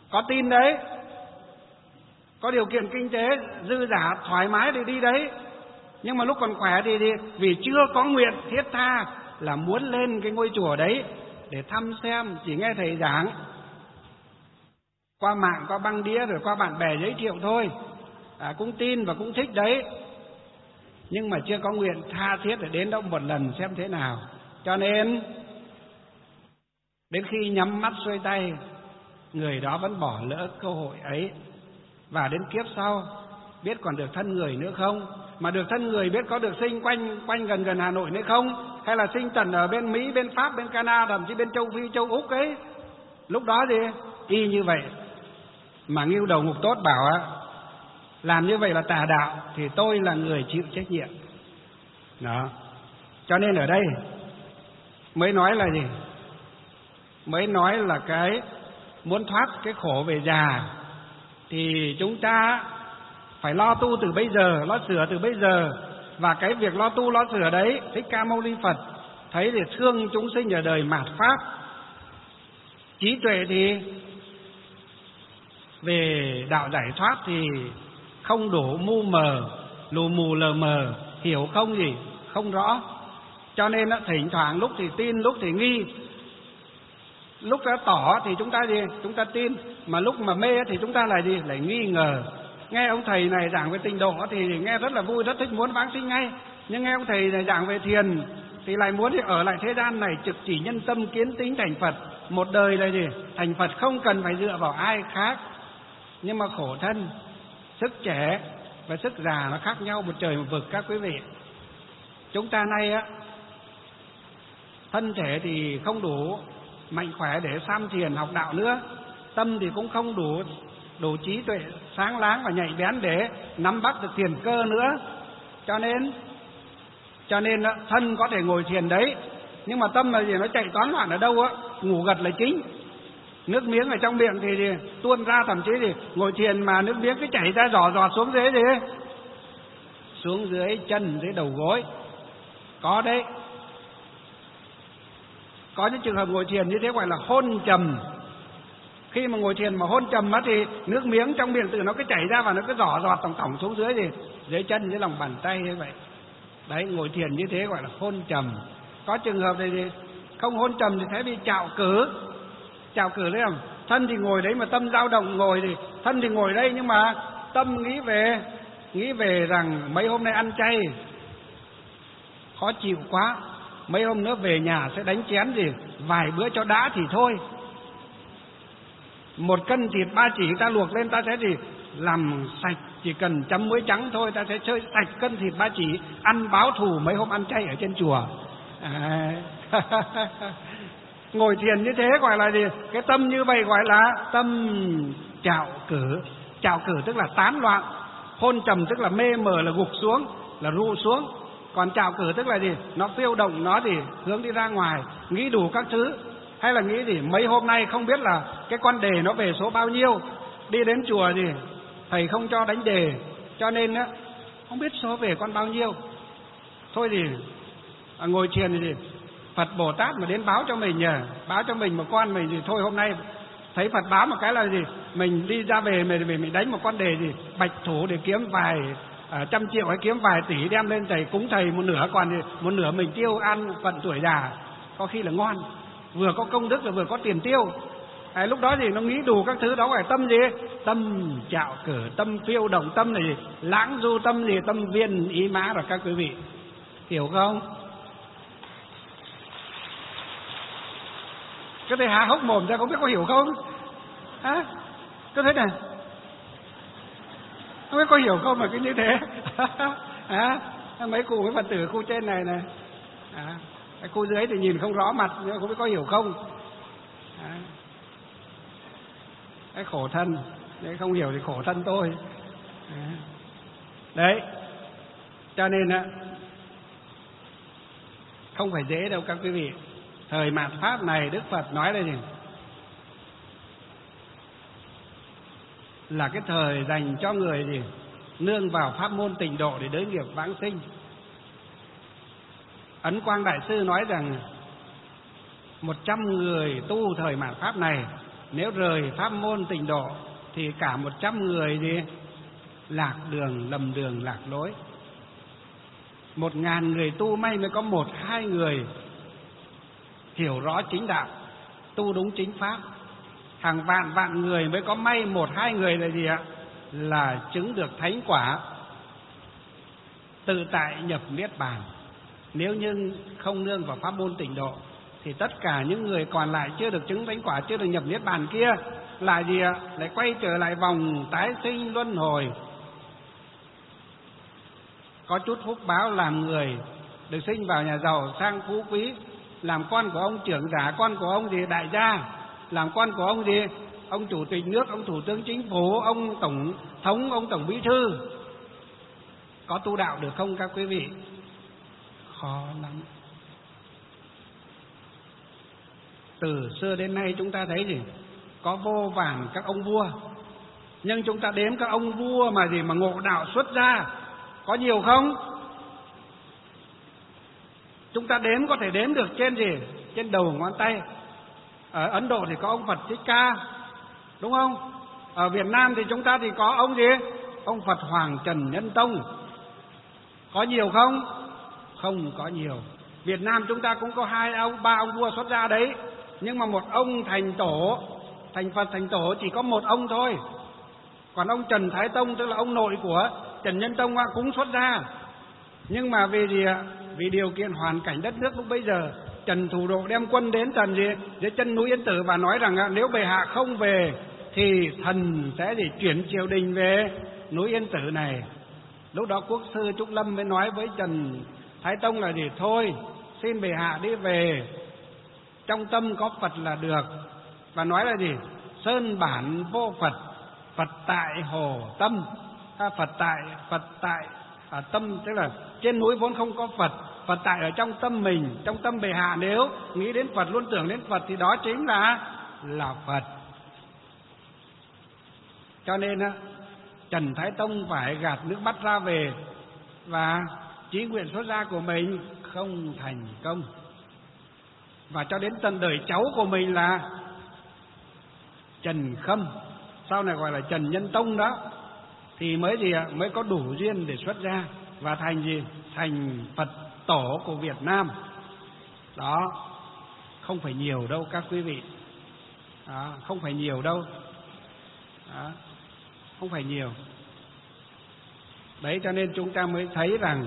có tin đấy, có điều kiện kinh tế dư dả thoải mái thì đi đấy. Nhưng mà lúc còn khỏe thì, thì vì chưa có nguyện thiết tha là muốn lên cái ngôi chùa đấy để thăm xem, chỉ nghe thầy giảng qua mạng, qua băng đĩa, rồi qua bạn bè giới thiệu thôi, à, cũng tin và cũng thích đấy, nhưng mà chưa có nguyện tha thiết để đến đó một lần xem thế nào. Cho nên đến khi nhắm mắt xuôi tay, người đó vẫn bỏ lỡ cơ hội ấy, và đến kiếp sau biết còn được thân người nữa không, mà được thân người biết có được sinh quanh quanh gần gần Hà Nội nữa không, hay là sinh tận ở bên Mỹ, bên Pháp, bên Canada, thậm chí bên châu Phi, châu Úc ấy. Lúc đó thì y như vậy. Mà Ngưu Đầu Ngục Tốt bảo á, làm như vậy là tà đạo, thì tôi là người chịu trách nhiệm. Đó. Cho nên ở đây mới nói là gì? Mới nói là cái muốn thoát cái khổ về già thì chúng ta phải lo tu từ bây giờ, lo sửa từ bây giờ. Và cái việc lo tu lo sửa đấy, Thích Ca Mâu Ni Phật thấy thì thương chúng sinh ở đời mạt pháp. Trí tuệ thì về đạo giải thoát thì không đủ, mu mờ, lù mù lờ mờ, hiểu không gì, không rõ. Cho nên thỉnh thoảng lúc thì tin, lúc thì nghi. Lúc đã tỏ thì chúng ta gì? Chúng ta tin. Mà lúc mà mê thì chúng ta là gì? Lại nghi ngờ. Nghe ông thầy này giảng về tịnh độ thì nghe rất là vui, rất thích, muốn vãng sinh ngay. Nhưng nghe ông thầy này giảng về thiền thì lại muốn thì ở lại thế gian này trực chỉ nhân tâm kiến tính thành Phật. Một đời là gì? Thành Phật không cần phải dựa vào ai khác. Nhưng mà khổ thân, sức trẻ và sức già nó khác nhau một trời một vực các quý vị. Chúng ta nay á, thân thể thì không đủ mạnh khỏe để tham thiền học đạo nữa, tâm thì cũng không đủ đủ trí tuệ sáng láng và nhạy bén để nắm bắt được thiền cơ nữa. Cho nên cho nên thân có thể ngồi thiền đấy, nhưng mà tâm là gì? Nó chạy toán loạn ở đâu á, ngủ gật là chính. Nước miếng ở trong miệng thì, thì tuôn ra, thậm chí thì ngồi thiền mà nước miếng cứ chảy ra giò giò xuống dưới gì, xuống dưới chân, dưới đầu gối. Có đấy. Có những trường hợp ngồi thiền như thế gọi là hôn trầm. Khi mà ngồi thiền mà hôn trầm á thì nước miếng trong miệng tự nó cứ chảy ra và nó cứ giỏ giọt tổng tổng xuống dưới thì dưới chân, dưới lòng bàn tay như vậy. Đấy, ngồi thiền như thế gọi là hôn trầm. Có trường hợp thì không hôn trầm thì sẽ bị trạo cử. Trạo cử đấy không? Thân thì ngồi đấy mà tâm dao động, ngồi thì thân thì ngồi đây nhưng mà tâm nghĩ về nghĩ về rằng mấy hôm nay ăn chay khó chịu quá, mấy hôm nữa về nhà sẽ đánh chén gì, vài bữa cho đã thì thôi. Một cân thịt ba chỉ ta luộc lên ta sẽ gì làm sạch, chỉ cần chấm muối trắng thôi ta sẽ chơi sạch cân thịt ba chỉ, ăn báo thù mấy hôm ăn chay ở trên chùa. À. Ngồi thiền như thế gọi là gì? Cái tâm như vậy gọi là tâm trạo cử. Trạo cử tức là tán loạn. Hôn trầm tức là mê mờ, là gục xuống, là ru xuống. Còn trạo cử tức là gì? Nó phiêu động, nó thì hướng đi ra ngoài, nghĩ đủ các thứ. Hay là nghĩ gì? Mấy hôm nay không biết là cái con đề nó về số bao nhiêu. Đi đến chùa gì thầy không cho đánh đề, cho nên á không biết số về con bao nhiêu. Thôi thì à, ngồi thiền thì gì? Phật Bồ Tát mà đến báo cho mình nhờ, báo cho mình một con mình thì thôi hôm nay thấy Phật báo một cái là gì? Mình đi ra về mình, mình đánh một con đề gì? Bạch thủ để kiếm vài à, trăm triệu hay kiếm vài tỷ đem lên thầy cúng thầy một nửa, còn thì một nửa mình tiêu ăn phận tuổi già. Có khi là ngon, vừa có công đức là vừa có tiền tiêu. À, lúc đó thì nó nghĩ đủ các thứ, đó phải tâm gì? Tâm trạo cử, tâm phiêu động, tâm này gì? Lãng du, tâm gì? Tâm viên ý mã rồi các quý vị. Hiểu không? Cái thầy há hốc mồm ra không biết có hiểu không? Hả? Có thế này. Không biết có hiểu không mà cứ như thế. Hả? Mấy cụ mấy Phật tử khu trên này này. À, cái khu dưới thì nhìn không rõ mặt, nhưng không biết có hiểu không? À, cái khổ thân, đấy không hiểu thì khổ thân tôi. À, đấy, cho nên á, không phải dễ đâu các quý vị. Thời mạt pháp này Đức Phật nói đây gì? Là cái thời dành cho người gì? Nương vào pháp môn tịnh độ để đới nghiệp vãng sinh. Ấn Quang Đại Sư nói rằng một trăm người tu thời mạt pháp này nếu rời pháp môn tịnh độ thì cả một trăm người gì lạc đường, lầm đường, lạc lối. Một ngàn người tu may mới có một hai người hiểu rõ chính đạo, tu đúng chính pháp. Hàng vạn vạn người mới có may một hai người là gì ạ? Là chứng được thánh quả, tự tại nhập niết bàn. Nếu như không nương vào pháp môn tịnh độ thì tất cả những người còn lại chưa được chứng thánh quả, chưa được nhập niết bàn kia là gì ạ? Lại quay trở lại vòng tái sinh luân hồi. Có chút phúc báo làm người, được sinh vào nhà giàu sang phú quý, làm con của ông trưởng giả, con của ông gì đại gia, làm con của ông gì ông chủ tịch nước, ông thủ tướng chính phủ, ông tổng thống, ông tổng bí thư. Có tu đạo được không các quý vị? Khó lắm. Từ xưa đến nay chúng ta thấy gì? Có vô vàn các ông vua, nhưng chúng ta đếm các ông vua mà gì mà ngộ đạo xuất gia có nhiều không? Chúng ta đếm có thể đếm được trên gì? Trên đầu ngón tay. Ở Ấn Độ thì có ông Phật Thích Ca, đúng không? Ở Việt Nam thì chúng ta thì có ông gì? Ông Phật Hoàng Trần Nhân Tông. Có nhiều không? Không có nhiều. Việt Nam chúng ta cũng có hai ông, ba ông vua xuất gia đấy, nhưng mà một ông thành tổ, thành Phật thành tổ chỉ có một ông thôi. Còn ông Trần Thái Tông, tức là ông nội của Trần Nhân Tông cũng xuất gia. Nhưng mà vì gì ạ? Vì điều kiện hoàn cảnh đất nước lúc bấy giờ, Trần Thủ Độ đem quân đến tận gì dưới chân núi Yên Tử và nói rằng nếu bệ hạ không về thì thần sẽ gì chuyển triều đình về núi Yên Tử này. Lúc đó quốc sư Trúc Lâm mới nói với Trần Thái Tông là gì? Thôi xin bệ hạ đi về, trong tâm có Phật là được. Và nói là gì? Sơn bản vô Phật, Phật tại hồ tâm. À, Phật tại Phật tại à, tâm, tức là trên núi vốn không có Phật, Phật tại ở trong tâm mình, trong tâm bệ hạ. Nếu nghĩ đến Phật, luôn tưởng đến Phật thì đó chính là là Phật. Cho nên á, Trần Thái Tông phải gạt nước mắt ra về và chí nguyện xuất gia của mình không thành công. Và cho đến tận đời cháu của mình là Trần Khâm, sau này gọi là Trần Nhân Tông đó, thì mới gì ạ? Mới có đủ duyên để xuất gia và thành gì? Thành Phật tổ của Việt Nam. Đó, không phải nhiều đâu các quý vị. Đó, không phải nhiều đâu. Đó, không phải nhiều. Đấy, cho nên chúng ta mới thấy rằng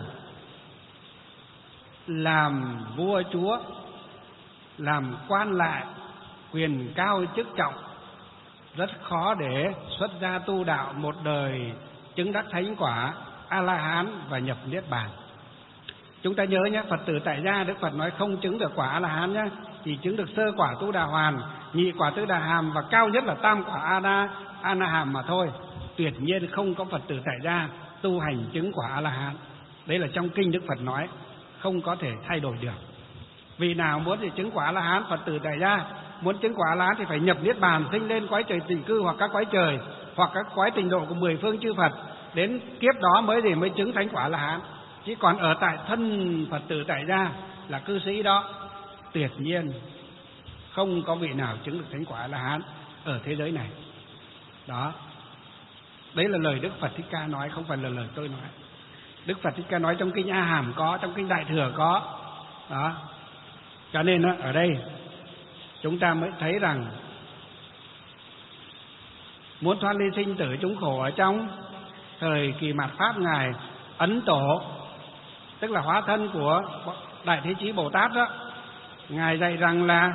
làm vua chúa, làm quan lại, quyền cao chức trọng, rất khó để xuất gia tu đạo một đời chứng đắc thánh quả A-la-hán và nhập niết bàn. Chúng ta nhớ nhé, Phật tử tại gia Đức Phật nói không chứng được quả A-la-hán nhé, chỉ chứng được sơ quả Tu Đà Hoàn, nhị quả Tứ Đà Hàm và cao nhất là tam quả A-na A-na Hàm mà thôi. Tuyệt nhiên không có Phật tử tại gia tu hành chứng quả A-la-hán. Đấy là trong kinh Đức Phật nói, không có thể thay đổi được. Vì nào muốn thì chứng quả A-la-hán, Phật tử tại gia muốn chứng quả A-la-hán thì phải nhập niết bàn, sinh lên cõi trời tịnh cư hoặc các cõi trời hoặc các cõi tịnh độ của mười phương chư Phật, đến kiếp đó mới gì mới chứng thánh quả A-la-hán. Chứ còn ở tại thân Phật tử tại gia là cư sĩ đó, tuyệt nhiên không có vị nào chứng được thánh quả A-la-hán ở thế giới này. Đó, đấy là lời Đức Phật Thích Ca nói, không phải là lời tôi nói. Đức Phật Thích Ca nói trong kinh A Hàm có, trong kinh Đại Thừa có. Đó, cho nên ở đây chúng ta mới thấy rằng muốn thoát ly sinh tử chúng khổ ở trong thời kỳ mạt Pháp, Ngài Ấn Tổ, tức là hóa thân của Đại Thế Chí Bồ Tát đó, Ngài dạy rằng là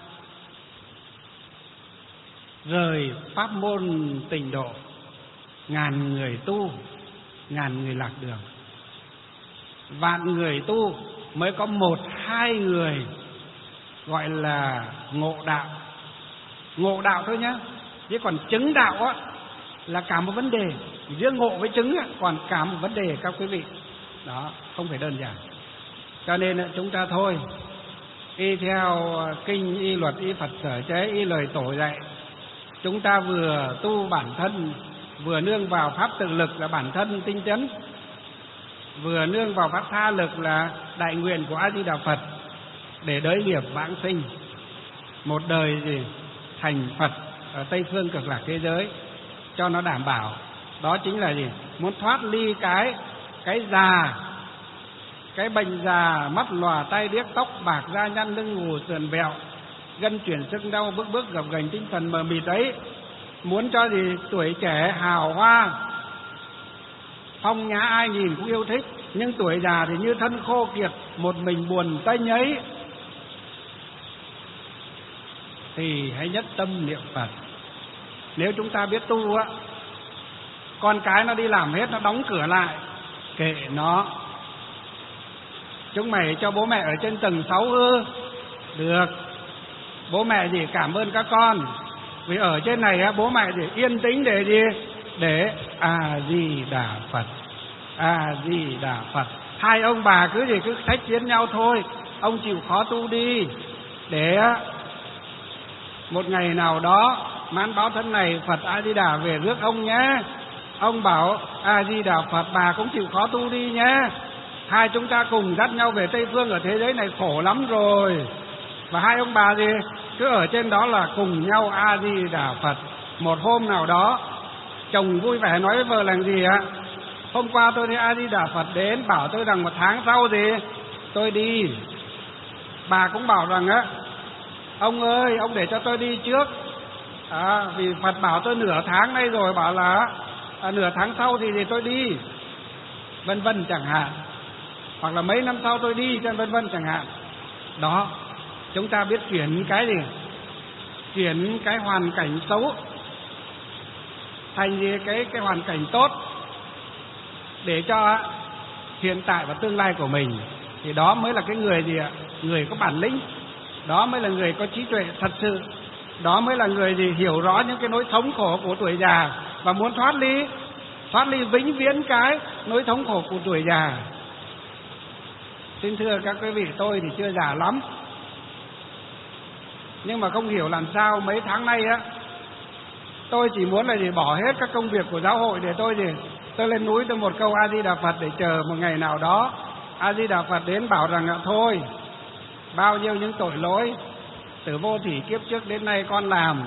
rời pháp môn tịnh độ, ngàn người tu, ngàn người lạc đường. Vạn người tu mới có một hai người gọi là ngộ đạo. Ngộ đạo thôi nhá, chứ còn chứng đạo á là cả một vấn đề. Riêng ngộ với chứng á, còn cả một vấn đề các quý vị. Đó, không phải đơn giản. Cho nên chúng ta thôi, y theo kinh, y luật, y Phật sở chế, y lời tổ dạy, chúng ta vừa tu bản thân, vừa nương vào pháp tự lực là bản thân tinh tấn, vừa nương vào pháp tha lực là đại nguyện của A Di Đà Phật, để đới nghiệp vãng sinh, một đời gì thành Phật ở Tây Phương Cực Lạc thế giới cho nó đảm bảo. Đó chính là gì? Muốn thoát ly cái cái già, cái bệnh già, mắt lòa, tai điếc, tóc bạc, da nhăn, lưng gù, sườn vẹo, gân chuyển sưng đau, bước bước gập ghềnh, tinh thần mờ mịt ấy. Muốn cho gì? Tuổi trẻ hào hoa, phong nhã ai nhìn cũng yêu thích, nhưng tuổi già thì như thân khô kiệt, một mình buồn tênh ấy, thì hãy nhất tâm niệm Phật. Nếu chúng ta biết tu á, con cái nó đi làm hết, nó đóng cửa lại, kệ nó. Chúng mày cho bố mẹ ở trên tầng sáu ư? Được. Bố mẹ gì cảm ơn các con, vì ở trên này á, bố mẹ thì yên tĩnh để gì? Để A Di Đà Phật, A Di Đà Phật. Hai ông bà cứ gì cứ thách chiến nhau thôi. Ông chịu khó tu đi, để một ngày nào đó mãn báo thân này Phật A Di Đà về rước ông nhé. Ông bảo A Di Đà Phật, bà cũng chịu khó tu đi nhé. Hai chúng ta cùng dắt nhau về Tây Phương, ở thế giới này khổ lắm rồi. Và hai ông bà gì cứ ở trên đó là cùng nhau A Di Đà Phật. Một hôm nào đó chồng vui vẻ nói với vợ là gì ạ? Hôm qua tôi thấy A Di Đà Phật đến, bảo tôi rằng một tháng sau gì tôi đi. Bà cũng bảo rằng á, ông ơi, ông để cho tôi đi trước, à, vì Phật bảo tôi nửa tháng nay rồi, bảo là à, nửa tháng sau thì, thì tôi đi, vân vân chẳng hạn, hoặc là mấy năm sau tôi đi, vân vân chẳng hạn. Đó, chúng ta biết chuyển cái gì? Chuyển cái hoàn cảnh xấu thành gì? Cái cái hoàn cảnh tốt, để cho hiện tại và tương lai của mình. Thì đó mới là cái người gì ạ? Người có bản lĩnh. Đó mới là người có trí tuệ thật sự. Đó mới là người gì hiểu rõ những cái nỗi thống khổ của tuổi già và muốn thoát ly, thoát ly vĩnh viễn cái nỗi thống khổ của tuổi già. Xin thưa các quý vị, tôi thì chưa già lắm, nhưng mà không hiểu làm sao mấy tháng nay á, tôi chỉ muốn là gì? Bỏ hết các công việc của giáo hội để tôi gì? Tôi lên núi tôi một câu A Di Đà Phật, để chờ một ngày nào đó A Di Đà Phật đến bảo rằng là thôi, bao nhiêu những tội lỗi từ vô thủy kiếp trước đến nay con làm,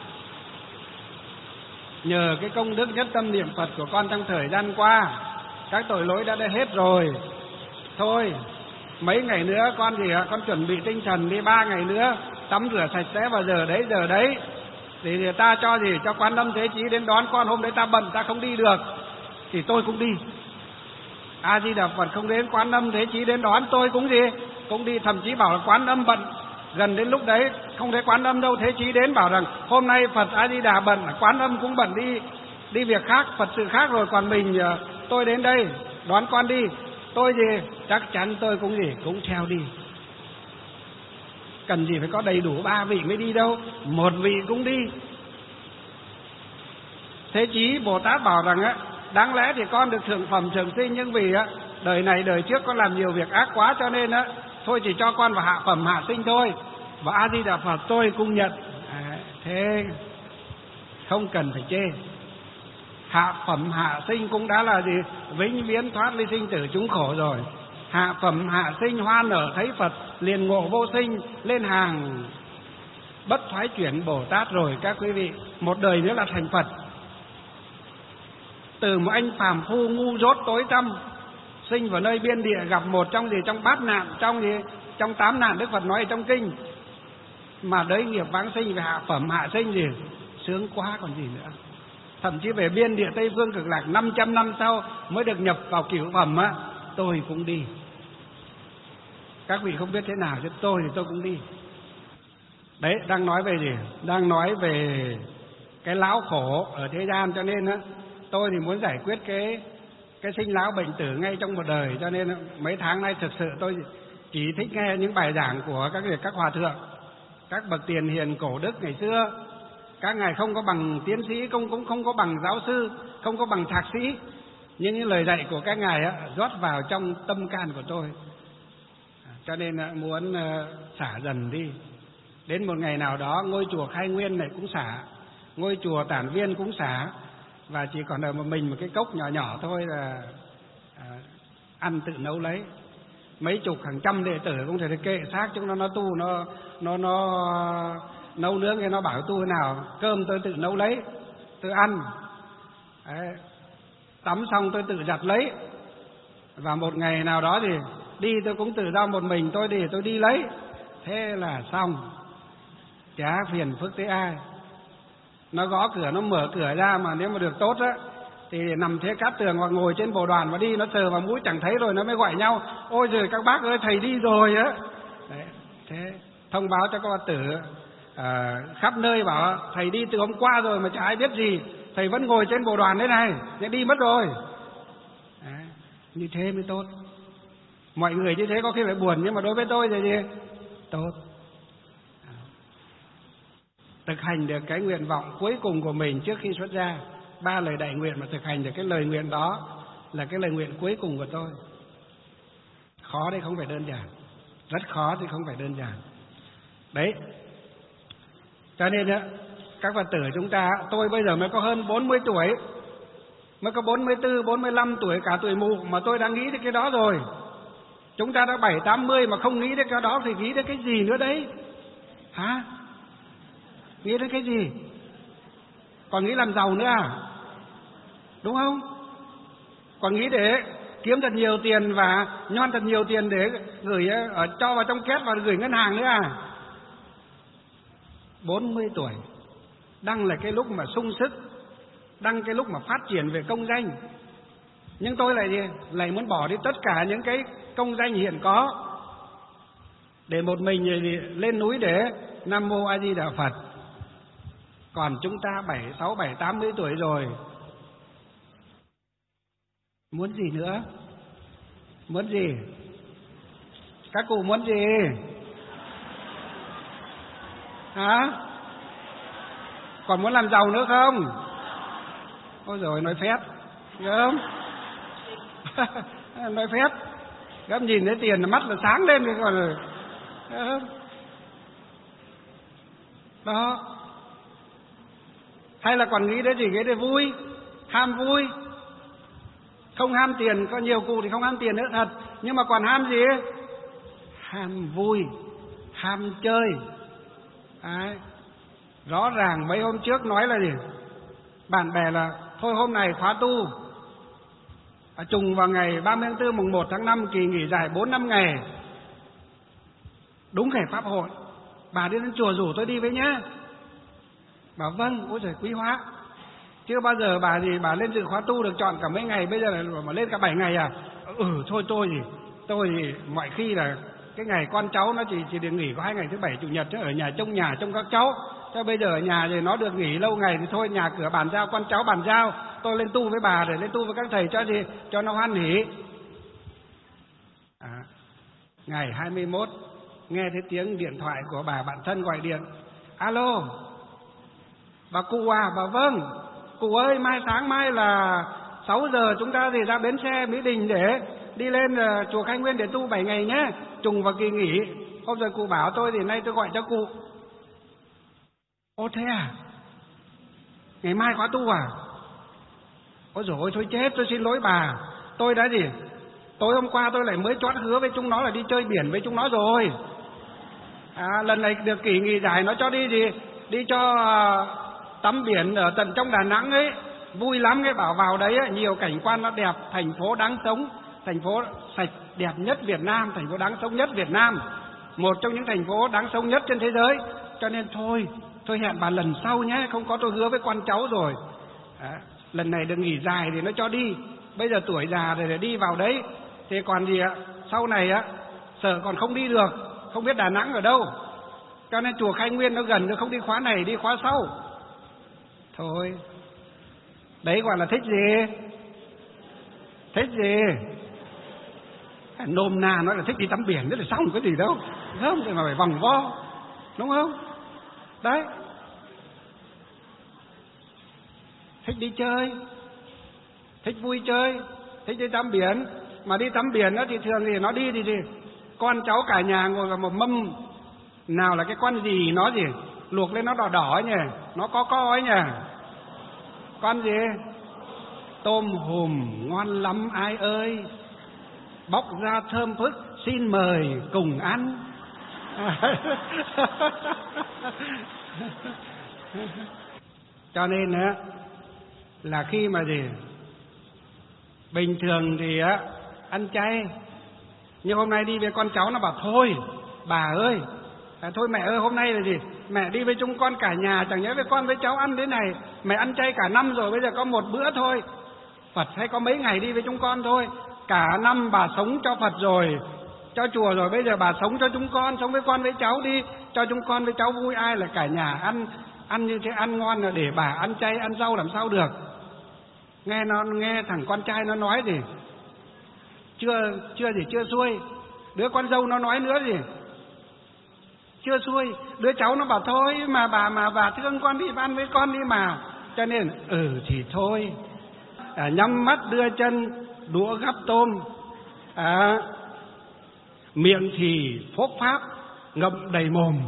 nhờ cái công đức nhất tâm niệm Phật của con trong thời gian qua, các tội lỗi đã đã hết rồi. Thôi mấy ngày nữa con gì ạ? Con chuẩn bị tinh thần đi, ba ngày nữa tắm rửa sạch sẽ vào giờ đấy giờ đấy thì, thì ta cho gì? Cho Quán Âm Thế Chí đến đón con. Hôm đấy ta bận, ta không đi được thì tôi cũng đi. A Di Đà Phật không đến, Quán Âm Thế Chí đến đón, tôi cũng gì? Cũng đi. Thậm chí bảo là Quán Âm bận, gần đến lúc đấy không thấy Quán Âm đâu, Thế Chí đến bảo rằng hôm nay Phật A Di Đà bận, Quán Âm cũng bận, đi đi việc khác, Phật sự khác rồi, còn mình tôi đến đây đón con đi. Tôi gì? Chắc chắn tôi cũng gì? Cũng theo đi. Cần gì phải có đầy đủ ba vị mới đi đâu, một vị cũng đi. Thế Chí Bồ Tát bảo rằng á, đáng lẽ thì con được thượng phẩm trường sinh, nhưng vì á đời này đời trước con làm nhiều việc ác quá, cho nên á thôi chỉ cho con vào hạ phẩm hạ sinh thôi. Và A Di Đà Phật tôi cũng nhận. À, thế không cần phải chê. Hạ phẩm hạ sinh cũng đã là gì? Vĩnh viễn thoát ly sinh tử chúng khổ rồi. Hạ phẩm hạ sinh hoa nở thấy Phật, liền ngộ vô sinh, lên hàng bất thoái chuyển Bồ Tát rồi các quý vị. Một đời nữa là thành Phật. Từ một anh phàm phu ngu dốt tối tăm, sinh vào nơi biên địa, gặp một trong gì? Trong bát nạn, trong gì? Trong tám nạn Đức Phật nói trong kinh. Mà đấy nghiệp vãng sinh về hạ phẩm hạ sinh gì? Sướng quá còn gì nữa. Thậm chí về biên địa Tây Phương Cực Lạc năm trăm năm sau mới được nhập vào cửu phẩm á, tôi cũng đi. Các vị không biết thế nào chứ tôi thì tôi cũng đi. Đấy, đang nói về gì? Đang nói về cái lão khổ ở thế gian, cho nên á tôi thì muốn giải quyết cái cái sinh lão bệnh tử ngay trong một đời, cho nên mấy tháng nay thực sự tôi chỉ thích nghe những bài giảng của các các hòa thượng, các bậc tiền hiền cổ đức ngày xưa. Các ngài không có bằng tiến sĩ, không cũng không có bằng giáo sư, không có bằng thạc sĩ, nhưng những lời dạy của các ngài á rót vào trong tâm can của tôi. Cho nên muốn xả dần đi. Đến một ngày nào đó ngôi chùa Khai Nguyên này cũng xả, ngôi chùa Tản Viên cũng xả, và chỉ còn ở một mình một cái cốc nhỏ nhỏ thôi là à, ăn tự nấu lấy. Mấy chục hàng trăm đệ tử cũng thể kệ xác chúng nó nó tu, nó nó nó nấu nướng thì nó bảo tôi nào cơm tôi tự nấu lấy, tôi ăn. Đấy. Tắm xong tôi tự giặt lấy. Và một ngày nào đó thì đi tôi cũng tự ra một mình tôi đi, tôi đi lấy. Thế là xong, chả phiền phức tới ai. Nó gõ cửa, nó mở cửa ra mà nếu mà được tốt á thì nằm thế cát tường hoặc ngồi trên bồ đoàn và đi, nó sờ vào mũi chẳng thấy rồi nó mới gọi nhau: ôi giời các bác ơi, thầy đi rồi á. Đấy, thế thông báo cho các bạn tử à, khắp nơi bảo thầy đi từ hôm qua rồi mà chả ai biết gì, thầy vẫn ngồi trên bồ đoàn thế này, nhưng đi mất rồi. Đấy, như thế mới tốt. Mọi người như thế có khi phải buồn, nhưng mà đối với tôi thì gì? Tốt. Thực hành được cái nguyện vọng cuối cùng của mình trước khi xuất gia. Ba lời đại nguyện mà thực hành được cái lời nguyện đó là cái lời nguyện cuối cùng của tôi. Khó đấy, không phải đơn giản. Rất khó thì không phải đơn giản. Đấy. Cho nên á, các Phật tử chúng ta, tôi bây giờ mới có hơn bốn mươi tuổi, mới có bốn mươi tư, bốn mươi lăm tuổi, cả tuổi mụ mà tôi đã nghĩ đến cái đó rồi. Chúng ta đã bảy tám mươi mà không nghĩ đến cái đó thì nghĩ đến cái gì nữa đấy? Hả? Nghĩ đến cái gì? Còn nghĩ làm giàu nữa à? Đúng không? Còn nghĩ để kiếm thật nhiều tiền và nhon thật nhiều tiền để gửi ở cho vào trong két và gửi ngân hàng nữa à? bốn mươi tuổi đang là cái lúc mà sung sức, đang cái lúc mà phát triển về công danh. Nhưng tôi lại gì? Lại muốn bỏ đi tất cả những cái công danh hiện có để một mình gì lên núi để Nam Mô A Di Đà Phật. Còn chúng ta bảy, sáu, bảy, tám mươi tuổi rồi, muốn gì nữa? Muốn gì? Các cụ muốn gì? Hả? Còn muốn làm giàu nữa không? Ôi rồi nói phép, gớm. Nói phép, gớm nhìn thấy tiền là mắt là sáng lên rồi còn rồi. Đó. Hay là còn nghĩ đến gì? Nghĩ đến vui, ham vui. Không ham tiền, có nhiều cụ thì không ham tiền nữa thật, nhưng mà còn ham gì? Ham vui, ham chơi. Đấy. Rõ ràng mấy hôm trước nói là gì? Bạn bè là thôi hôm này khóa tu à, trùng vào ngày ba mươi tháng tư mùng một tháng năm, kỳ nghỉ dài bốn năm ngày, đúng ngày pháp hội. Bà đi đến chùa rủ tôi đi với nhá. Bảo vâng. Ôi trời, quý hóa. Chưa bao giờ bà gì bà lên dự khóa tu được chọn cả mấy ngày, bây giờ là mà lên cả bảy ngày à? Ừ thôi tôi gì tôi thì mọi khi là cái ngày con cháu nó chỉ chỉ được nghỉ có hai ngày thứ bảy chủ nhật chứ, ở nhà trông nhà trông các cháu. Cho bây giờ ở nhà thì nó được nghỉ lâu ngày thì thôi, nhà cửa bàn giao, con cháu bàn giao, tôi lên tu với bà để lên tu với các thầy cho gì cho nó hoan hỉ. À, ngày hai mươi mốt nghe thấy tiếng điện thoại của bà bạn thân gọi điện: alo, bà cụ à? Bà vâng. Cụ ơi, mai sáng mai là sáu giờ chúng ta thì ra bến xe Mỹ Đình để đi lên uh, chùa Khai Nguyên để tu bảy ngày nhé, trùng vào kỳ nghỉ. Hôm giờ cụ bảo tôi thì nay tôi gọi cho cụ. Ô thế à? Ngày mai khóa tu à? Ôi dồi ôi, thôi chết, tôi xin lỗi bà. Tôi đã gì? Tối hôm qua tôi lại mới chót hứa với chúng nó là đi chơi biển với chúng nó rồi. À, lần này được kỳ nghỉ dài nó cho đi gì? Đi cho uh, tắm biển ở tận trong Đà Nẵng ấy, vui lắm ấy, bảo vào đấy ấy, nhiều cảnh quan nó đẹp, thành phố đáng sống, thành phố sạch đẹp nhất Việt Nam, thành phố đáng sống nhất Việt Nam, một trong những thành phố đáng sống nhất trên thế giới. Cho nên thôi, thôi hẹn bà lần sau nhé, không có tôi hứa với con cháu rồi. À, lần này được nghỉ dài thì nó cho đi, bây giờ tuổi già rồi để đi vào đấy, thì còn gì ạ? Sau này á, sợ còn không đi được, không biết Đà Nẵng ở đâu. Cho nên chùa Khai Nguyên nó gần, nó không đi khóa này, đi khóa sau. Thôi, đấy gọi là thích gì? Thích gì? Nôm na nói là thích đi tắm biển, thế là xong cái gì đâu. Không, thì mà phải vòng vo, đúng không? Đấy. Thích đi chơi, thích vui chơi, thích đi tắm biển. Mà đi tắm biển đó thì thường thì nó đi thì gì? Con cháu cả nhà ngồi vào một mâm. Nào là cái con gì nó gì? Luộc lên nó đỏ đỏ ấy nhỉ? Nó có co ấy nhỉ? Con gì? Tôm hùm ngon lắm ai ơi, bóc ra thơm phức, xin mời cùng ăn. Cho nên á là khi mà gì bình thường thì á ăn chay, nhưng hôm nay đi với con cháu nó bảo thôi bà ơi, à, thôi mẹ ơi, hôm nay là gì mẹ đi với chúng con cả nhà, chẳng nhẽ với con với cháu ăn thế này, mẹ ăn chay cả năm rồi, bây giờ có một bữa thôi. Phật hay có mấy ngày đi với chúng con thôi, cả năm bà sống cho Phật rồi, cho chùa rồi, bây giờ bà sống cho chúng con, sống với con với cháu đi, cho chúng con với cháu vui, ai là cả nhà ăn ăn như thế, ăn ngon là để bà ăn chay ăn rau làm sao được. Nghe nó nghe thằng con trai nó nói gì chưa chưa gì chưa xuôi, đứa con dâu nó nói nữa gì chưa xuôi, đứa cháu nó bảo thôi mà bà mà bà thương con đi, ăn với con đi mà. Cho nên ừ thì thôi, à, nhắm mắt đưa chân đũa gắp tôm, à, miệng thì phốc pháp ngậm đầy mồm.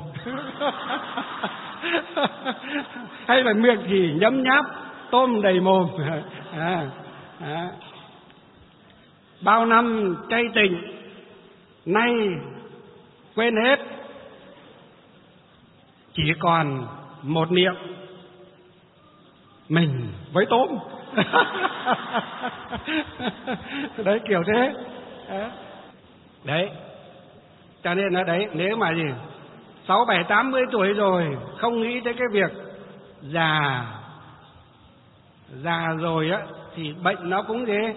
Hay là miệng thì nhấm nháp tôm đầy mồm. À, à. Bao năm chay tịnh nay quên hết, chỉ còn một niệm mình với tôm. Đấy kiểu thế. Đấy, cho nên là đấy, nếu mà gì sáu bảy tám mươi tuổi rồi không nghĩ tới cái việc già già rồi á thì bệnh nó cũng thế,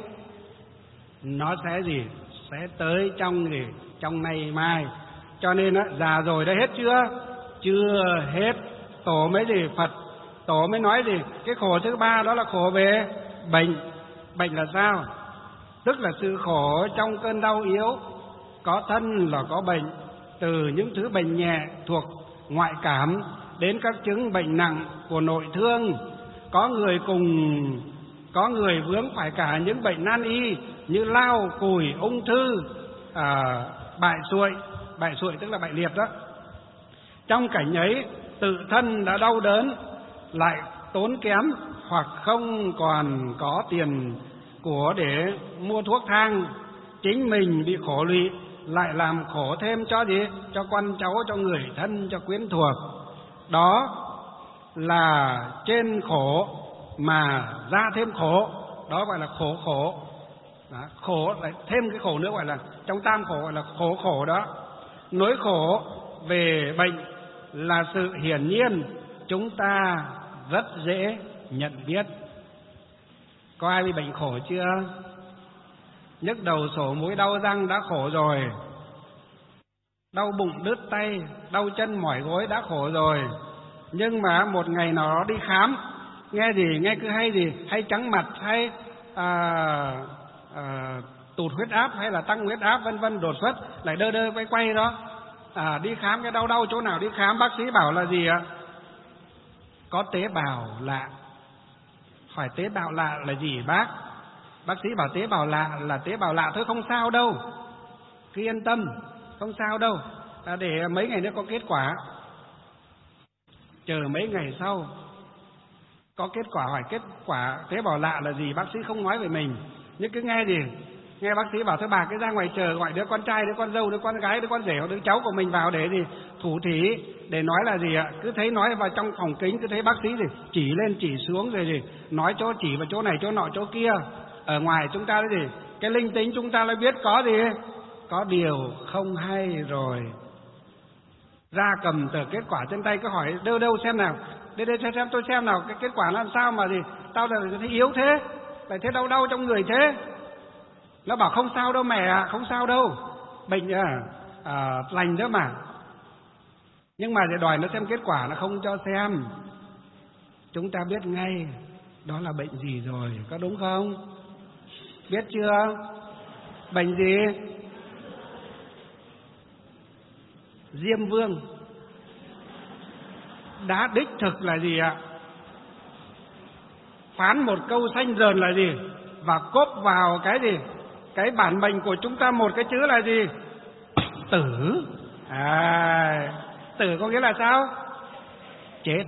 nó sẽ gì sẽ tới trong gì trong nay mai. Cho nên á già rồi đã hết chưa? Chưa hết. Tổ mới gì Phật Tổ mới nói gì cái khổ thứ ba đó là khổ về bệnh. Bệnh là sao? Tức là sự khổ trong cơn đau yếu, có thân là có bệnh, từ những thứ bệnh nhẹ thuộc ngoại cảm đến các chứng bệnh nặng của nội thương. Có người cùng có người vướng phải cả những bệnh nan y như lao, cùi, ung thư, à, bại sụi. Bại sụi tức là bại liệt đó. Trong cảnh ấy tự thân đã đau đớn, lại tốn kém hoặc không còn có tiền của để mua thuốc thang, chính mình bị khổ lụy, lại làm khổ thêm cho gì? Cho con cháu, cho người thân, cho quyến thuộc. Đó là trên khổ mà ra thêm khổ, đó gọi là khổ khổ. Đó, khổ lại thêm cái khổ nữa gọi là trong tam khổ gọi là khổ khổ đó. Nỗi khổ về bệnh là sự hiển nhiên, chúng ta rất dễ nhận biết. Có ai bị bệnh khổ chưa? Nhức đầu sổ mũi đau răng đã khổ rồi, đau bụng đứt tay, đau chân mỏi gối đã khổ rồi. Nhưng mà một ngày nào đó đi khám, nghe gì nghe cứ hay gì hay trắng mặt, hay à, à, tụt huyết áp hay là tăng huyết áp vân vân đột xuất, lại đơ đơ quay quay đó. À, đi khám cái đau đau chỗ nào đi khám, bác sĩ bảo là gì ạ? Có tế bào lạ. Hỏi tế bào lạ là gì bác? Bác sĩ bảo tế bào lạ là tế bào lạ thôi, không sao đâu, cứ yên tâm, không sao đâu. À, để mấy ngày nữa có kết quả. Chờ mấy ngày sau có kết quả, hỏi kết quả tế bào lạ là gì, bác sĩ không nói về mình, nhưng cứ nghe gì nghe bác sĩ bảo thôi bà cứ ra ngoài chờ, gọi đứa con trai, đứa con dâu, đứa con gái, đứa con rể, đứa cháu của mình vào để gì thủ thỉ, để nói là gì ạ? Cứ thấy nói vào trong phòng kính, cứ thấy bác sĩ gì chỉ lên chỉ xuống rồi gì nói chỗ chỉ vào chỗ này chỗ nọ chỗ kia. Ở ngoài chúng ta cái gì cái linh tính chúng ta lại biết có gì có điều không hay rồi. Ra cầm tờ kết quả trên tay cứ hỏi đâu đâu xem nào, đây đây xem, xem tôi xem nào cái kết quả làm sao mà gì tao là thấy yếu thế, lại thế đau đau trong người thế. Nó bảo không sao đâu mẹ ạ, không sao đâu, bệnh à, à, lành đó mà. Nhưng mà để đòi nó xem kết quả nó không cho xem. Chúng ta biết ngay đó là bệnh gì rồi, có đúng không? Biết chưa? Bệnh gì? Diêm vương. Đã đích thực là gì ạ? Phán một câu xanh dờn là gì? Và cốp vào cái gì? Cái bản mệnh của chúng ta một cái chữ là gì? Tử. À, tử có nghĩa là sao? Chết.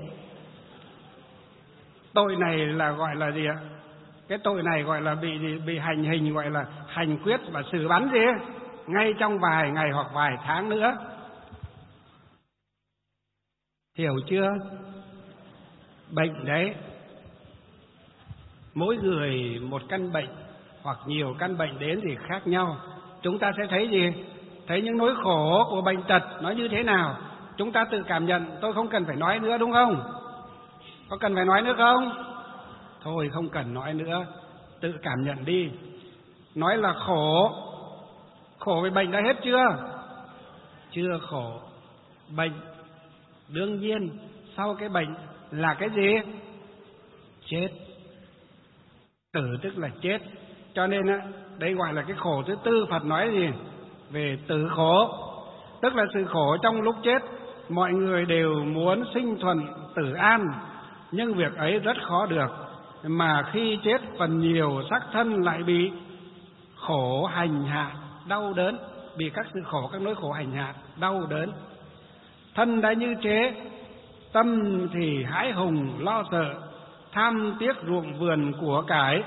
Tội này là gọi là gì ạ? Cái tội này gọi là bị gì? Bị hành hình, gọi là hành quyết và xử bắn gì? Ngay trong vài ngày hoặc vài tháng nữa. Hiểu chưa? Bệnh đấy, mỗi người một căn bệnh hoặc nhiều căn bệnh đến thì khác nhau. Chúng ta sẽ thấy gì? Thấy những nỗi khổ của bệnh tật nó như thế nào. Chúng ta tự cảm nhận, tôi không cần phải nói nữa đúng không? Có cần phải nói nữa không? Thôi không cần nói nữa, tự cảm nhận đi. Nói là khổ. Khổ về bệnh đã hết chưa? Chưa khổ. Bệnh đương nhiên sau cái bệnh là cái gì? Chết. Tử tức là chết. Cho nên á, đây gọi là cái khổ thứ tư. Phật nói gì? Về tử khổ. Tức là sự khổ trong lúc chết. Mọi người đều muốn sinh thuận tử an, nhưng việc ấy rất khó được. Mà khi chết phần nhiều xác thân lại bị khổ hành hạ, đau đớn. Bị các sự khổ, các nỗi khổ hành hạ, đau đớn. Thân đã như thế, tâm thì hãi hùng lo sợ, tham tiếc ruộng vườn của cải,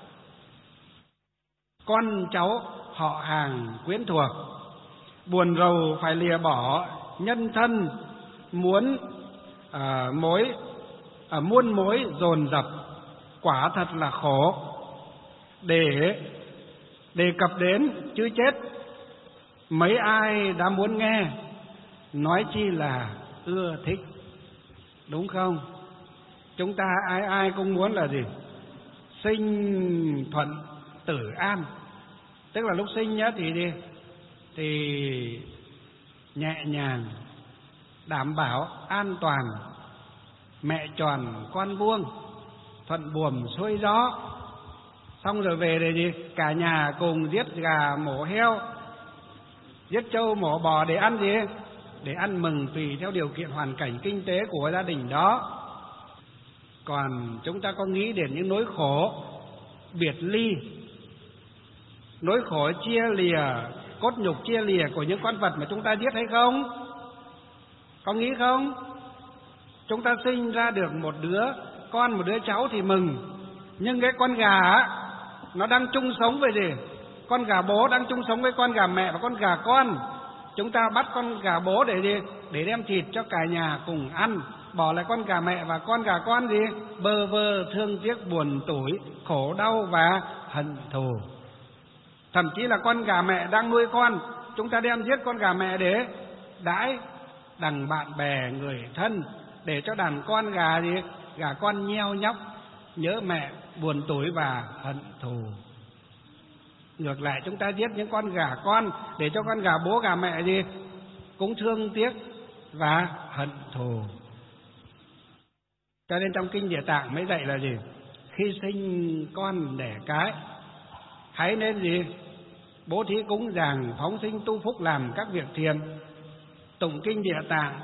con cháu họ hàng quyến thuộc, buồn rầu phải lìa bỏ nhân thân, muốn à, mối à, muôn mối dồn dập, quả thật là khổ. Để đề cập đến chữ chết, mấy ai đã muốn nghe, nói chi là ưa thích, đúng không? Chúng ta ai ai cũng muốn là gì? Sinh thuận tử an. Tức là lúc sinh nhá thì đi thì nhẹ nhàng, đảm bảo an toàn, mẹ tròn con vuông, thuận buồm xuôi gió. Xong rồi về để gì? Cả nhà cùng giết gà mổ heo, giết trâu mổ bò để ăn gì? Để ăn mừng tùy theo điều kiện hoàn cảnh kinh tế của gia đình đó. Còn chúng ta có nghĩ đến những nỗi khổ biệt ly, nỗi khổ chia lìa, cốt nhục chia lìa của những con vật mà chúng ta giết hay không? Có nghĩ không? Chúng ta sinh ra được một đứa con, một đứa cháu thì mừng. Nhưng cái con gà á, nó đang chung sống với gì? Con gà bố đang chung sống với con gà mẹ và con gà con. Chúng ta bắt con gà bố để gì? Để đem thịt cho cả nhà cùng ăn, bỏ lại con gà mẹ và con gà con gì? Bơ vơ, thương tiếc, buồn tủi, khổ đau và hận thù. Thậm chí là con gà mẹ đang nuôi con, chúng ta đem giết con gà mẹ để đãi đằng bạn bè người thân, để cho đàn con gà gì? Gà con nheo nhóc, nhớ mẹ, buồn tủi và hận thù. Ngược lại chúng ta giết những con gà con để cho con gà bố gà mẹ gì? Cũng thương tiếc và hận thù. Cho nên trong kinh Địa Tạng mới dạy là gì? Khi sinh con đẻ cái, hãy nên gì? Bố thí cúng dường, phóng sinh tu phúc, làm các việc thiện, tụng kinh Địa Tạng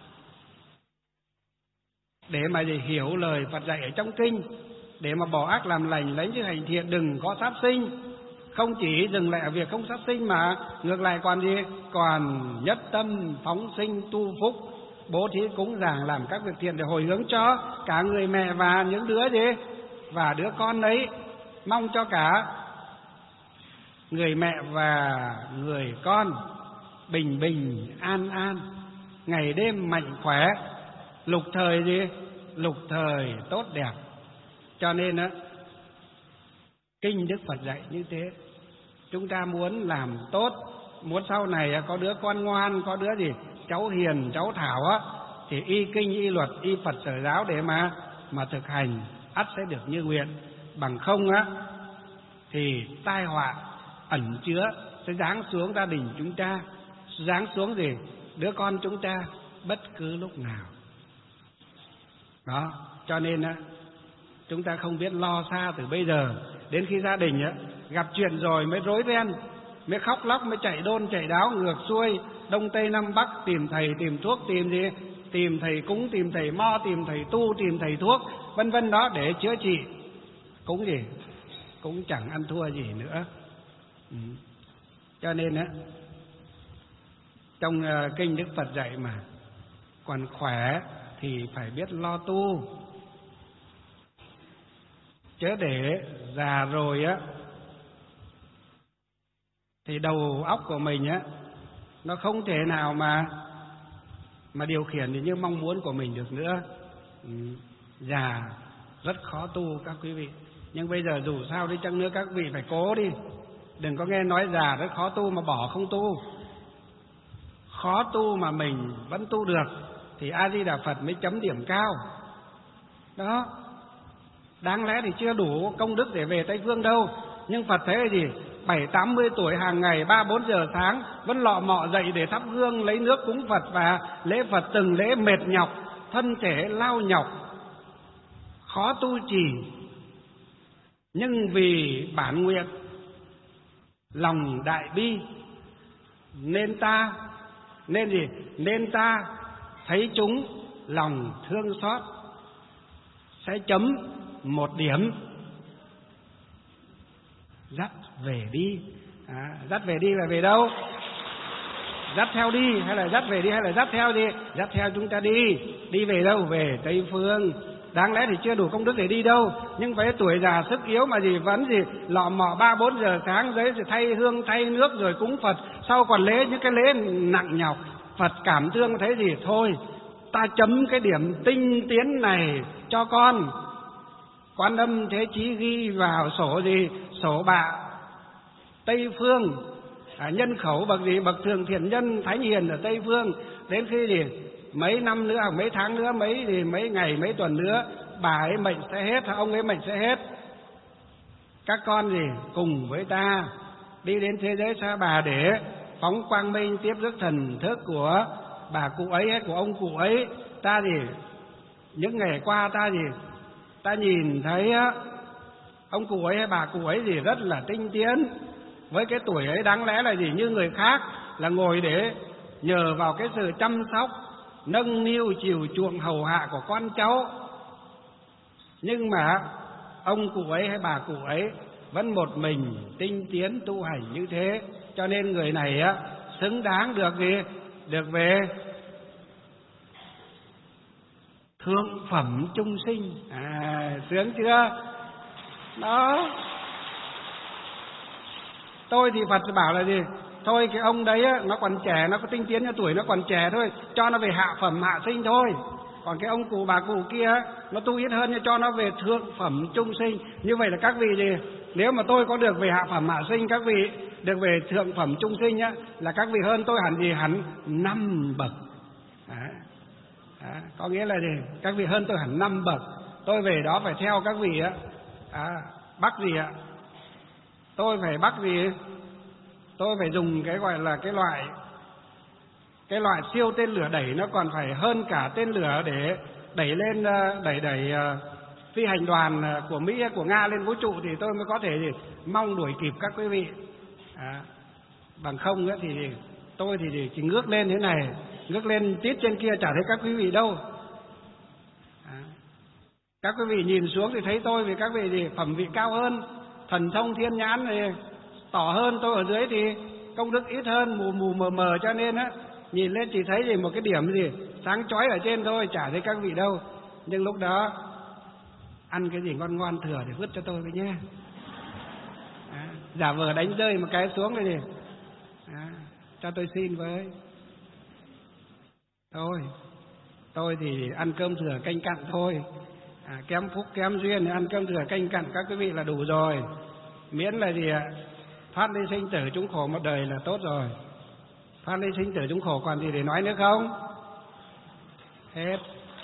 để mà gì? Hiểu lời Phật dạy ở trong kinh, để mà bỏ ác làm lành, lấy chữ hành thiện, đừng có sát sinh. Không chỉ dừng lại ở việc không sát sinh mà ngược lại còn gì? Còn nhất tâm phóng sinh tu phúc, bố thí cúng dường, làm các việc thiện để hồi hướng cho cả người mẹ và những đứa gì? Và đứa con đấy. Mong cho cả người mẹ và người con bình bình an an, ngày đêm mạnh khỏe, lục thời gì? Lục thời tốt đẹp. Cho nên á, kinh Đức Phật dạy như thế. Chúng ta muốn làm tốt, muốn sau này có đứa con ngoan, có đứa gì cháu hiền, cháu thảo á, thì y kinh, y luật, y Phật sở giáo để mà mà thực hành, ắt sẽ được như nguyện. Bằng không á thì tai họa ẩn chứa sẽ giáng xuống gia đình chúng ta, giáng xuống gì? Đứa con chúng ta bất cứ lúc nào. Đó, cho nên á, chúng ta không biết lo xa từ bây giờ. Đến khi gia đình á, gặp chuyện rồi mới rối ren, mới khóc lóc, mới chạy đôn chạy đáo ngược xuôi, đông tây nam bắc, tìm thầy, tìm thuốc, tìm gì? Tìm thầy cúng, tìm thầy mo, tìm thầy tu, tìm thầy thuốc, vân vân đó để chữa trị. Cũng gì? Cũng chẳng ăn thua gì nữa. Ừ. Cho nên á, trong uh, kinh Đức Phật dạy mà, còn khỏe thì phải biết lo tu, chớ để già rồi á thì đầu óc của mình á nó không thể nào mà mà điều khiển thì như mong muốn của mình được nữa. Ừ, già rất khó tu các quý vị. Nhưng bây giờ dù sao đi chăng nữa các vị phải cố đi. Đừng có nghe nói già rất khó tu mà bỏ không tu. Khó tu mà mình vẫn tu được thì A Di Đà Phật mới chấm điểm cao. Đó. Đáng lẽ thì chưa đủ công đức để về Tây Phương đâu. Nhưng Phật thấy là gì? Bảy tám mươi tuổi hàng ngày ba bốn giờ sáng vẫn lọ mọ dậy để thắp hương, lấy nước cúng Phật và lễ Phật từng lễ mệt nhọc, thân thể lao nhọc, khó tu trì. Nhưng vì bản nguyện lòng đại bi nên ta nên gì? Nên ta thấy chúng lòng thương xót sẽ chấm một điểm, dắt về đi. À, dắt về đi là về đâu? Dắt theo đi hay là dắt về đi hay là dắt theo đi? Dắt theo chúng ta đi. Đi về đâu? Về Tây Phương. Đáng lẽ thì chưa đủ công đức để đi đâu. Nhưng với tuổi già sức yếu mà gì vẫn gì lọ mọ ba bốn giờ sáng đấy rồi thay hương thay nước rồi cúng Phật. Sau còn lễ những cái lễ nặng nhọc. Phật cảm thương thấy gì? Thôi ta chấm cái điểm tinh tiến này cho con. Quan Âm Thế Chí ghi vào sổ gì? Sổ bạ Tây Phương. À, nhân khẩu bậc gì? Bậc thường thiện nhân thánh hiền ở Tây Phương. Đến khi gì? Mấy năm nữa, mấy tháng nữa, mấy thì mấy ngày, mấy tuần nữa, bà ấy mệnh sẽ hết, ông ấy mệnh sẽ hết. Các con gì? Cùng với ta đi đến thế giới Sa Bà để phóng quang minh tiếp rước thần thức của bà cụ ấy hay của ông cụ ấy. Ta gì? Những ngày qua ta gì? Ta nhìn thấy ông cụ ấy hay bà cụ ấy gì rất là tinh tiến. Với cái tuổi ấy đáng lẽ là gì? Như người khác là ngồi để nhờ vào cái sự chăm sóc, nâng niu chiều chuộng hầu hạ của con cháu. Nhưng mà ông cụ ấy hay bà cụ ấy vẫn một mình tinh tiến tu hành như thế. Cho nên người này á xứng đáng được gì? Được về thượng phẩm chung sinh. À, sướng chưa? Đó. Tôi thì Phật bảo là gì? Thôi cái ông đấy á, nó còn trẻ, nó có tinh tiến, cho tuổi nó còn trẻ thôi, cho nó về hạ phẩm hạ sinh thôi. Còn cái ông cụ bà cụ kia nó tu ít hơn, cho nó về thượng phẩm chung sinh. Như vậy là các vị gì? Nếu mà tôi có được về hạ phẩm hạ sinh, các vị được về thượng phẩm chung sinh á, là các vị hơn tôi hẳn gì? Hẳn năm bậc. À, à, có nghĩa là gì? Các vị hơn tôi hẳn năm bậc. Tôi về đó phải theo các vị á. À, bắt gì ạ? Tôi phải bắt gì? Tôi phải dùng cái gọi là cái loại cái loại siêu tên lửa đẩy, nó còn phải hơn cả tên lửa để đẩy lên đẩy đẩy phi hành đoàn của Mỹ của Nga lên vũ trụ thì tôi mới có thể gì mong đuổi kịp các quý vị. À, bằng không ấy thì tôi thì chỉ ngước lên thế này, ngước lên tít trên kia chả thấy các quý vị đâu. À, các quý vị nhìn xuống thì thấy tôi, vì các vị thì phẩm vị cao hơn, thần thông thiên nhãn thì tỏ hơn, tôi ở dưới thì công đức ít hơn, mù mù mờ mờ, cho nên á nhìn lên chỉ thấy gì một cái điểm gì sáng chói ở trên thôi, chả thấy các vị đâu. Nhưng lúc đó ăn cái gì ngon ngon thừa thì vứt cho tôi với nhé. À, giả vờ đánh rơi một cái xuống đây gì, à, cho tôi xin với. Thôi tôi thì ăn cơm thừa canh cặn thôi. À, kém phúc kém duyên thì ăn cơm thừa canh cặn các quý vị là đủ rồi. Miễn là gì ạ? Thoát ly sinh tử chúng khổ một đời là tốt rồi. Thoát ly sinh tử chúng khổ còn gì để nói nữa không? Hết.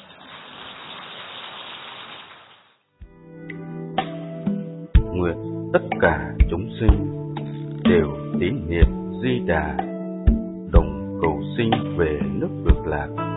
Nguyện tất cả chúng sinh đều tín niệm Di Đà, đồng cầu sinh về nước Cực Lạc.